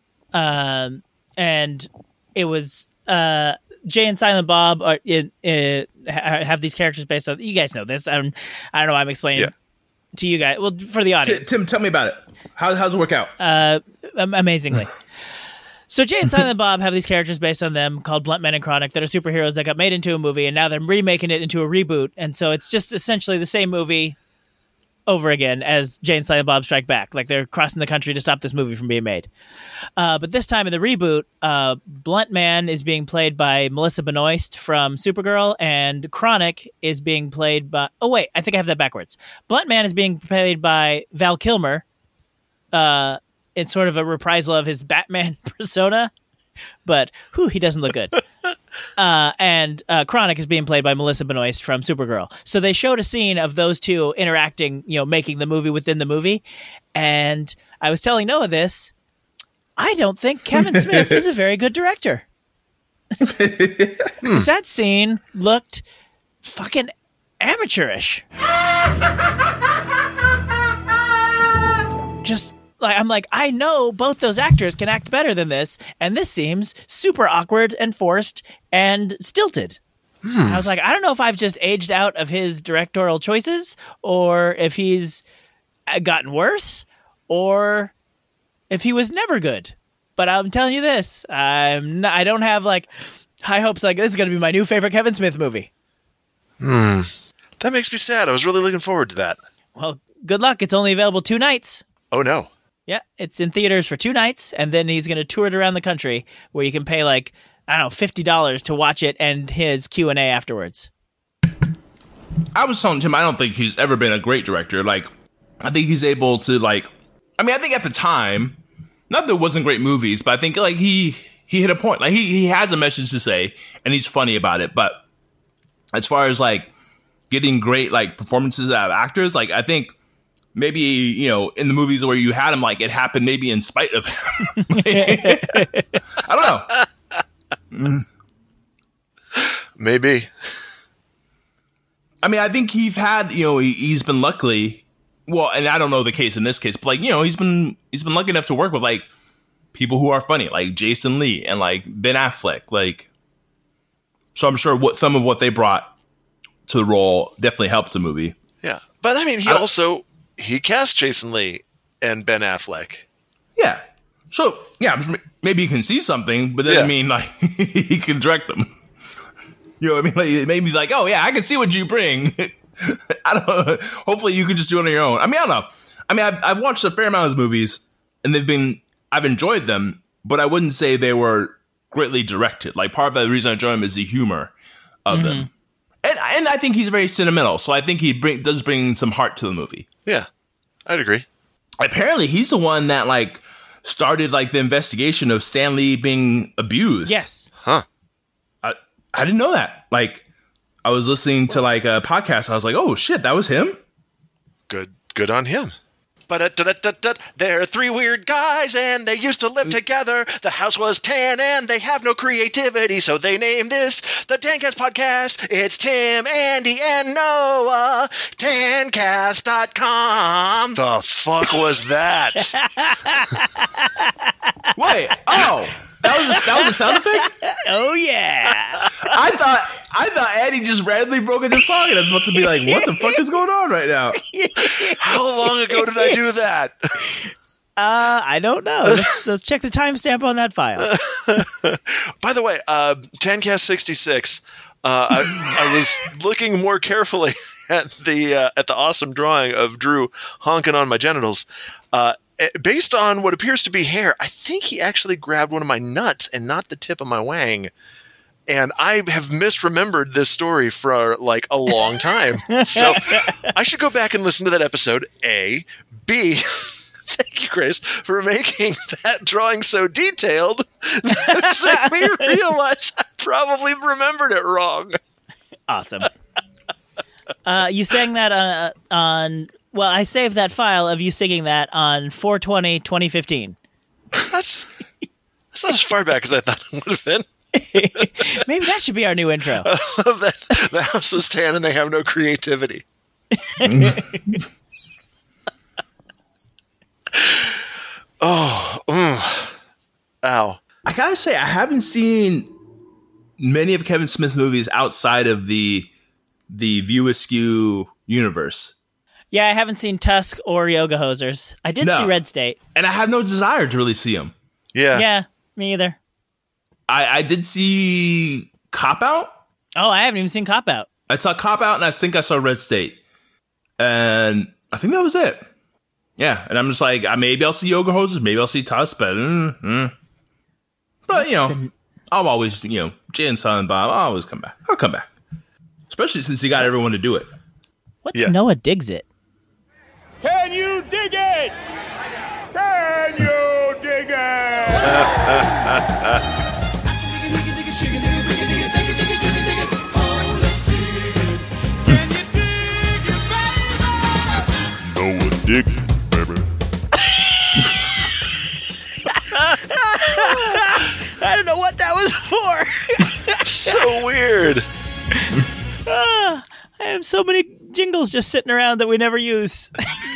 Um, and it was uh, Jay and Silent Bob are it, it, ha- have these characters based on, you guys know this. I'm, I don't know why I'm explaining Yeah. to you guys. Well, for the audience. Tim, tell me about it. How, how's it work out? Uh, am- amazingly. So Jay and Silent Bob have these characters based on them called Blunt Man and Chronic that are superheroes that got made into a movie, and now they're remaking it into a reboot. And so it's just essentially the same movie over again as Jay and Silent Bob Strike Back. Like they're crossing the country to stop this movie from being made. Uh, but this time in the reboot, uh, Blunt Man is being played by Melissa Benoist from Supergirl, and Chronic is being played by... Oh, wait, I think I have that backwards. Blunt Man is being played by Val Kilmer, uh, it's sort of a reprisal of his Batman persona, but whew, he doesn't look good. uh, and uh, Chronic is being played by Melissa Benoist from Supergirl. So they showed a scene of those two interacting, you know, making the movie within the movie. And I was telling Noah this. I don't think Kevin Smith is a very good director. Because that scene looked fucking amateurish. Just... Like, I'm like, I know both those actors can act better than this, and this seems super awkward and forced and stilted. Hmm. And I was like, I don't know if I've just aged out of his directorial choices, or if he's gotten worse, or if he was never good. But I'm telling you this, I'm not, I don't have like high hopes like this is going to be my new favorite Kevin Smith movie. Hmm. That makes me sad. I was really looking forward to that. Well, good luck. It's only available two nights. Oh, no. Yeah, it's in theaters for two nights, and then he's going to tour it around the country where you can pay, like, I don't know, fifty dollars to watch it and his Q and A afterwards. I was telling Tim, I don't think he's ever been a great director. Like, I think he's able to, like, I mean, I think at the time, not that there wasn't great movies, but I think, like, he he hit a point. Like, he, he has a message to say, and he's funny about it. But as far as, like, getting great, like, performances out of actors, like, I think... Maybe, you know, in the movies where you had him, like, it happened maybe in spite of him. I don't know. Maybe. I mean, I think he's had, you know, he, he's been luckily, well, and I don't know the case in this case, but, like, you know, he's been he's been lucky enough to work with, like, people who are funny, like Jason Lee and, like, Ben Affleck. Like, so I'm sure what some of what they brought to the role definitely helped the movie. Yeah. But, I mean, he I also... He cast Jason Lee and Ben Affleck. Yeah. So, yeah, maybe he can see something, but then, Yeah. I mean, like, he can direct them. You know what I mean? Like, maybe he's like, oh, yeah, I can see what you bring. I don't know. Hopefully you can just do it on your own. I mean, I don't know. I mean, I've, I've watched a fair amount of his movies, and they've been, I've enjoyed them, but I wouldn't say they were greatly directed. Like, part of the reason I enjoy them is the humor of Mm-hmm. them. And, and I think he's very sentimental, so I think he bring, does bring some heart to the movie. Yeah, I'd agree. Apparently, he's the one that, like, started, like, the investigation of Stan Lee being abused. Yes. Huh. I, I didn't know that. Like, I was listening to, like, a podcast. I was like, oh, shit, that was him? Good good on him. But they're three weird guys and they used to live together. The house was tan and they have no creativity, so they named this the Tancast Podcast. It's Tim, Andy, and Noah. Tancast dot com. The fuck was that? Wait, oh, that was a, that was a sound effect? Oh, yeah. I thought I thought Andy just randomly broke into song, and I was about to be like, "What the fuck is going on right now?" How long ago did I do that? Uh, I don't know. Let's, let's check the timestamp on that file. By the way, uh, Tancast sixty-six. Uh, I, I was looking more carefully at the uh, at the awesome drawing of Drew honking on my genitals. Uh, based on what appears to be hair, I think he actually grabbed one of my nuts and not the tip of my wang. And I have misremembered this story for like a long time. So I should go back and listen to that episode. A. B. Thank you, Grace, for making that drawing so detailed that it made me realize I probably remembered it wrong. Awesome. Uh, you sang that on, uh, on, well, I saved that file of you singing that on four twenty twenty fifteen. That's, that's not as far back as I thought it would have been. Maybe that should be our new intro. I love that the house was tan and they have no creativity. Oh, mm. Ow. I gotta say, I haven't seen many of Kevin Smith's movies outside of the the View Askew universe. Yeah, I haven't seen Tusk or Yoga Hosers. I did No. see Red State. And I have no desire to really see them. Yeah. Yeah, me either. I, I did see Cop Out. Oh, I haven't even seen Cop Out. I saw Cop Out, and I think I saw Red State. And I think that was it. Yeah, and I'm just like, uh, maybe I'll see Yoga Hosers, maybe I'll see Tusk, but, mm, mm. but you know, the... I'll always, you know, Jay and Silent Bob, I'll always come back. I'll come back. Especially since he got everyone to do it. What's Yeah. Noah Digs It? Can you dig it? Can you dig it? Noah digs it, baby. I don't know what that was for. So weird. Ah, I have so many jingles just sitting around that we never use.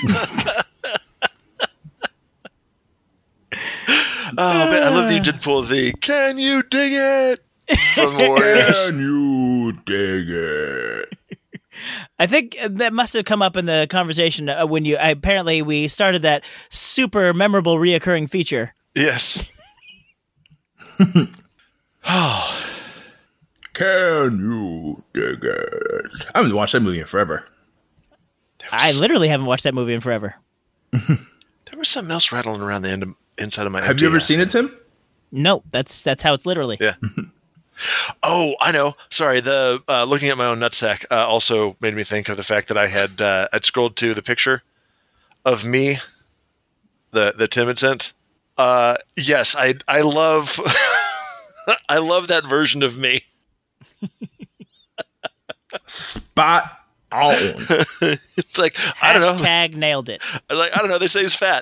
Oh, man, I love that you did pull the "Can you dig it?" from Warriors. Can you dig it? I think that must have come up in the conversation uh, when you. Apparently, we started that super memorable reoccurring feature. Yes. Oh, Can you dig it? I haven't watched that movie in forever. I literally haven't watched that movie in forever. there was something else rattling around the end of, inside of my. Have you ever empty seen it, Tim? No, that's that's how it's literally. Yeah. Oh, I know. Sorry. The uh, looking at my own nutsack uh, also made me think of the fact that I had uh, I'd scrolled to the picture of me, the the Tim had sent. Uh, yes, I I love I love that version of me. Spot on. It's like I don't know. Hashtag nailed it. I like I don't know. They say he's fat.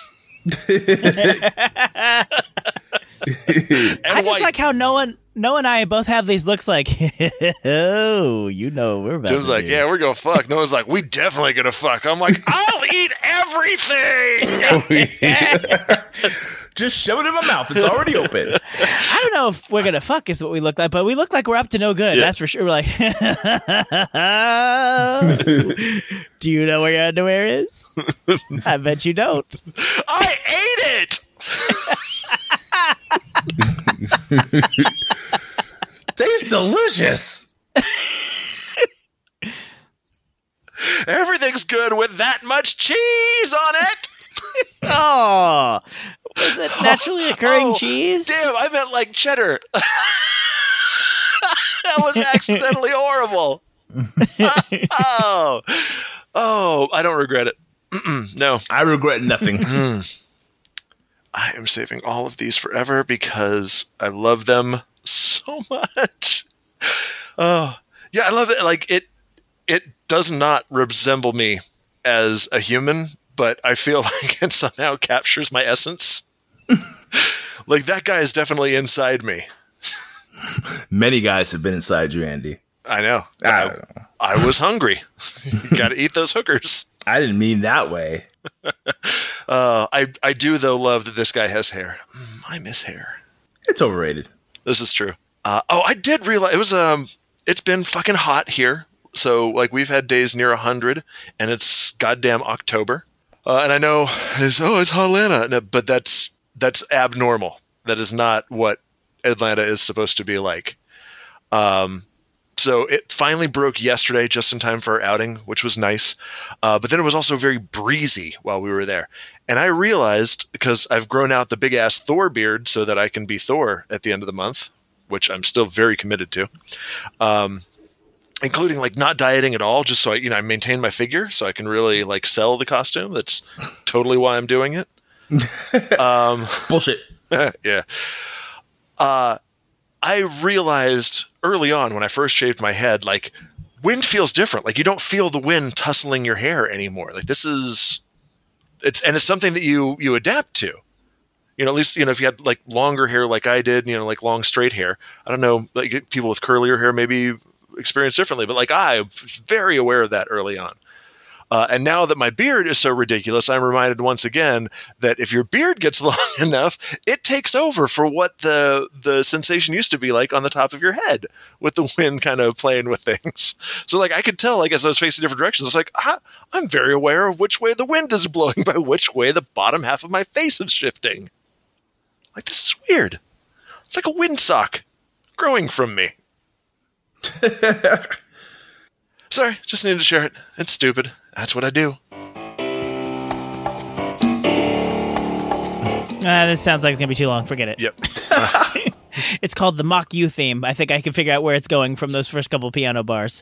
And I just white. like how Noah, Noah and I both have these looks like, oh, you know, we're about Tim's to like, do. yeah, we're gonna fuck. Noah's like, we definitely gonna fuck. I'm like, I'll eat everything. Just shove it in my mouth. It's already open. I don't know if we're gonna fuck is what we look like, but we look like we're up to no good. Yeah. That's for sure. We're like, do you know where your underwear is? I bet you don't. I ate it. Tastes delicious. Everything's good with that much cheese on it. Oh, was it naturally occurring Oh, cheese? Damn, I meant like cheddar. That was accidentally horrible. oh, oh, I don't regret it. Mm-mm, no, I regret nothing. I am saving all of these forever because I love them so much. Oh, yeah, I love it. Like it, it does not resemble me as a human, but I feel like it somehow captures my essence. Like that guy is definitely inside me. Many guys have been inside you, Andy. I know. I, I, don't know. I was hungry. You got to eat those hookers. I didn't mean that way. Uh, I I do though love that this guy has hair. Mm, I miss hair. It's overrated. This is true. Uh, oh, I did realize it was um it's been fucking hot here. So like we've had days near one hundred, and it's goddamn October. Uh, and I know it's oh it's hot Atlanta, no, but that's that's abnormal. That is not what Atlanta is supposed to be like. Um, so it finally broke yesterday, just in time for our outing, which was nice. Uh, but then it was also very breezy while we were there, and I realized because I've grown out the big ass Thor beard so that I can be Thor at the end of the month, which I'm still very committed to. Um, including like not dieting at all, just so I, you know, I maintain my figure so I can really like sell the costume. That's totally why I'm doing it. Um, Bullshit. Yeah. Uh, I realized early on when I first shaved my head, like wind feels different. Like you don't feel the wind tussling your hair anymore. Like this is, it's, and it's something that you, you adapt to. You know, at least, you know, if you had like longer hair like I did, you know, like long straight hair, I don't know, like people with curlier hair maybe experience differently, but like I was very aware of that early on. Uh, and now that my beard is so ridiculous, I'm reminded once again that if your beard gets long enough, it takes over for what the the sensation used to be like on the top of your head with the wind kind of playing with things. So like I could tell, like as I was facing different directions, it's like ah, I'm very aware of which way the wind is blowing by which way the bottom half of my face is shifting. Like this is weird. It's like a windsock growing from me. Sorry, just needed to share it. It's stupid. That's what I do. Uh, this sounds like it's going to be too long. Forget it. Yep. It's called the Mock You theme. I think I can figure out where it's going from those first couple piano bars.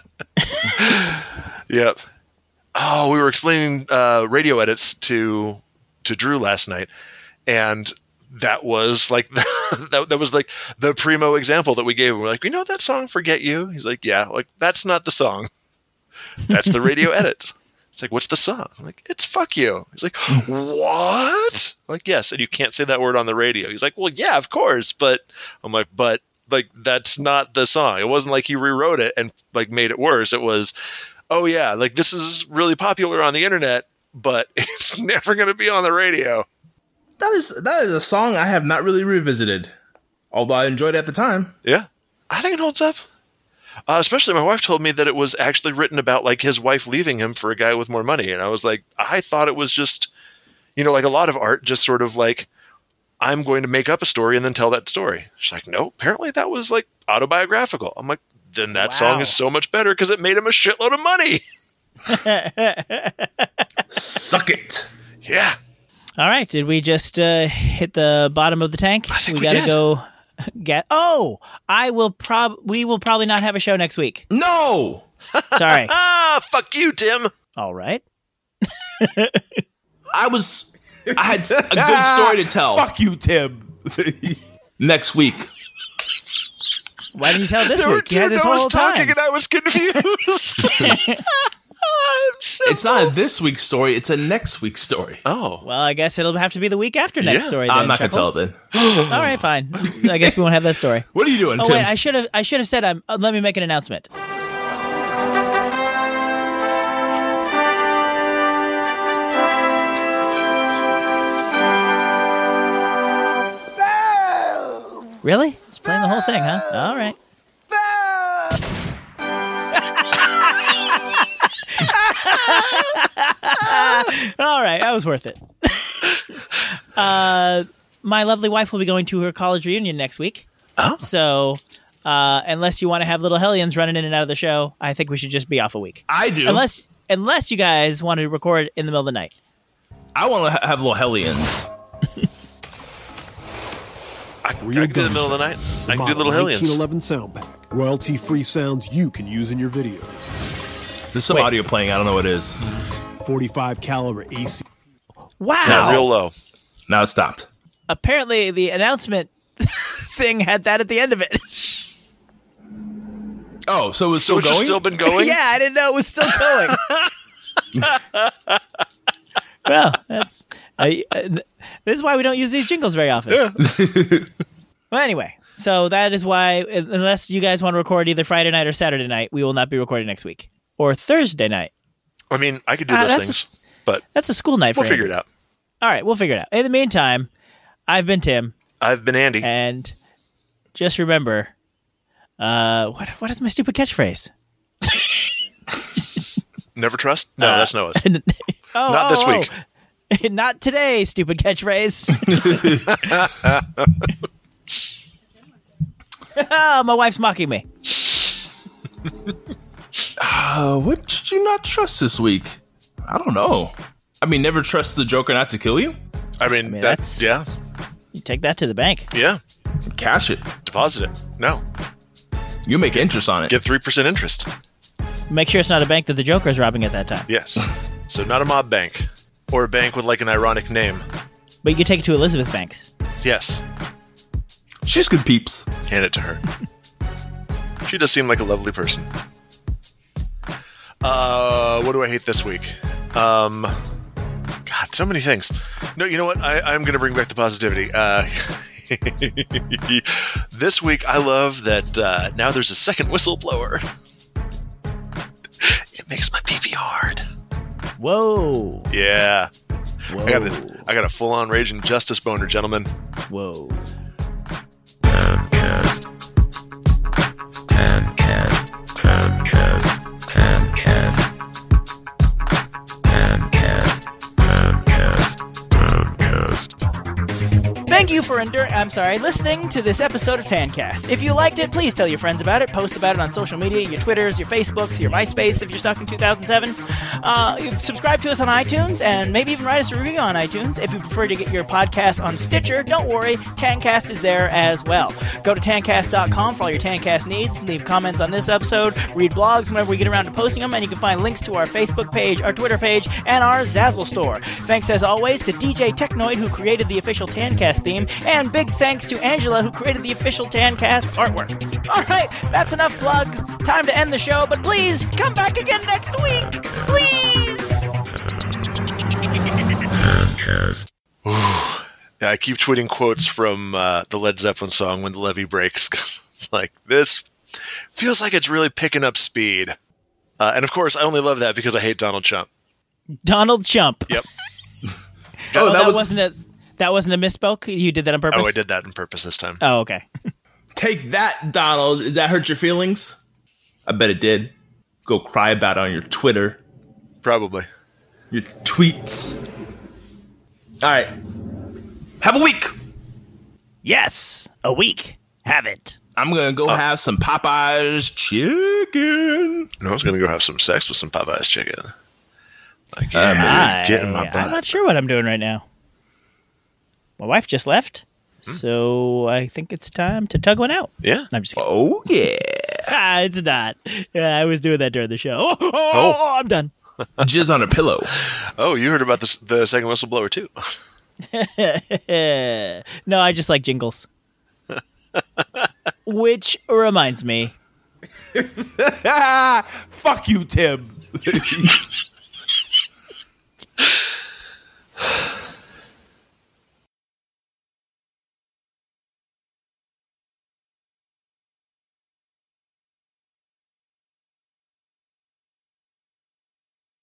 Yep. Oh, we were explaining uh, radio edits to to Drew last night, and that was like the, that, that was like the primo example that we gave him. We're like, you know that song "Forget You"? He's like, yeah. Like that's not the song. That's the radio edit. It's like, what's the song? I'm like, it's "Fuck You." He's like, what? I'm like, yes, and you can't say that word on the radio. He's like, well, yeah, of course, but I'm like, but like that's not the song. It wasn't like he rewrote it and like made it worse. It was, oh yeah, like this is really popular on the internet, but it's never going to be on the radio. That is that is a song I have not really revisited, although I enjoyed it at the time. Yeah, I think it holds up. Uh, especially my wife told me that it was actually written about like his wife leaving him for a guy with more money, and I was like, I thought it was just, you know, like a lot of art, just sort of like, I'm going to make up a story and then tell that story. She's like, no, apparently that was like autobiographical. I'm like, then that wow. song is so much better because it made him a shitload of money. Suck it. Yeah. All right. Did we just uh, hit the bottom of the tank? I think we, we gotta did. go get. Oh, I will prob. We will probably not have a show next week. No. Sorry. Ah, fuck you, Tim. All right. I was. I had a good story to tell. Fuck you, Tim. Next week. Why didn't you tell this there week? Were two You had this Noahs whole talking time. and I was confused. It's not a this week's story. It's a next week's story. Oh. Well, I guess it'll have to be the week after next Yeah. story. Then, I'm not going to tell Chuckles. it then. All right, fine. I guess we won't have that story. What are you doing, Oh Tim? wait, I should have. I should have said. Um, uh, let me make an announcement. Really? It's playing the whole thing, huh? All right. All right, that was worth it. uh, my lovely wife will be going to her college reunion next week. Oh. So, uh, unless you want to have little hellions running in and out of the show, I think we should just be off a week. I do. Unless, unless you guys want to record in the middle of the night. I want to ha- have little hellions. I, I can do the middle of the night. I can do little hellions. nineteen eleven sound pack. Royalty-free sounds you can use in your videos. There's some Wait. audio playing. I don't know what it is. forty-five caliber A C. Wow. Yeah, real low. Now it stopped. Apparently, the announcement thing had that at the end of it. Oh, so it's So still it's going? just still been going? Yeah, I didn't know it was still going. Well, that's uh, uh, this is why we don't use these jingles very often. Yeah. Well, anyway, so that is why, unless you guys want to record either Friday night or Saturday night, we will not be recording next week or Thursday night. I mean, I could do Uh, those that's things, a, but that's a school night. we'll for figure Andy. it out. All right, we'll figure it out. In the meantime, I've been Tim, I've been Andy. and just remember, Uh, what what is my stupid catchphrase? Never trust? No, Uh, that's Noah's. oh, Not oh, this oh. week. Not today, stupid catchphrase. Oh, my wife's mocking me. Uh, what did you not trust this week? I don't know. I mean, never trust the Joker not to kill you? I mean, I mean, that's, that's- yeah. You take that to the bank. Yeah. Cash it. Deposit it. No. You make interest on it. Get three percent interest. Make sure it's not a bank that the Joker is robbing at that time. Yes. So not a mob bank. Or a bank with like an ironic name. But you can take it to Elizabeth Banks. Yes. She's good peeps. Hand it to her. She does seem like a lovely person. Uh, what do I hate this week? Um, God, so many things. No, you know what? I, I'm going to bring back the positivity. Uh, this week, I love that uh, now there's a second whistleblower. It makes my pee-pee hard. Whoa. Yeah. Whoa. I got a, I got a full-on rage and justice boner, gentlemen. Whoa. Tancast. Tancast. Tancast. Tancast. Tancast. Tancast. Tancast. Thank you for endur- I'm sorry, listening to this episode of Tancast. If you liked it, please tell your friends about it. Post about it on social media, your Twitters, your Facebooks, your MySpace if you're stuck in two thousand seven. Uh, you subscribe to us on iTunes and maybe even write us a review on iTunes. If you prefer to get your podcast on Stitcher, don't worry, Tancast is there as well. Go to tancast dot com for all your Tancast needs. Leave comments on this episode, read blogs whenever we get around to posting them, and you can find links to our Facebook page, our Twitter page, and our Zazzle store. Thanks as always to D J Technoid, who created the official Tancast theme, and big thanks to Angela, who created the official Tancast artwork. Alright, that's enough plugs. Time to end the show, but please come back again next week. Please! Tancast. Ooh. Yeah, I keep tweeting quotes from uh, the Led Zeppelin song When the Levee Breaks. It's like, this feels like it's really picking up speed. Uh, and of course, I only love that because I hate Donald Trump. Donald Trump. Yep. oh, Oh, that, that was- wasn't a that wasn't a misspoke? You did that on purpose? Oh, I did that on purpose this time. Oh, okay. Take that, Donald. Did that hurt your feelings? I bet it did. Go cry about it on your Twitter. Probably. Your tweets. All right. Have a week. Yes, a week. Have it. I'm going to go Oh. have some Popeyes chicken. No, I was going to go have some sex with some Popeyes chicken. Like, yeah, I, get in my I'm butt. not sure what I'm doing right now. My wife just left, Hmm. so I think it's time to tug one out. Yeah. I'm just kidding. Oh, yeah. Ah, it's not. Yeah, I was doing that during the show. Oh, oh, Oh. I'm done. Jizz on a pillow. Oh, you heard about this, the second whistleblower, too. No, I just like jingles. Which reminds me. Fuck you, Tim.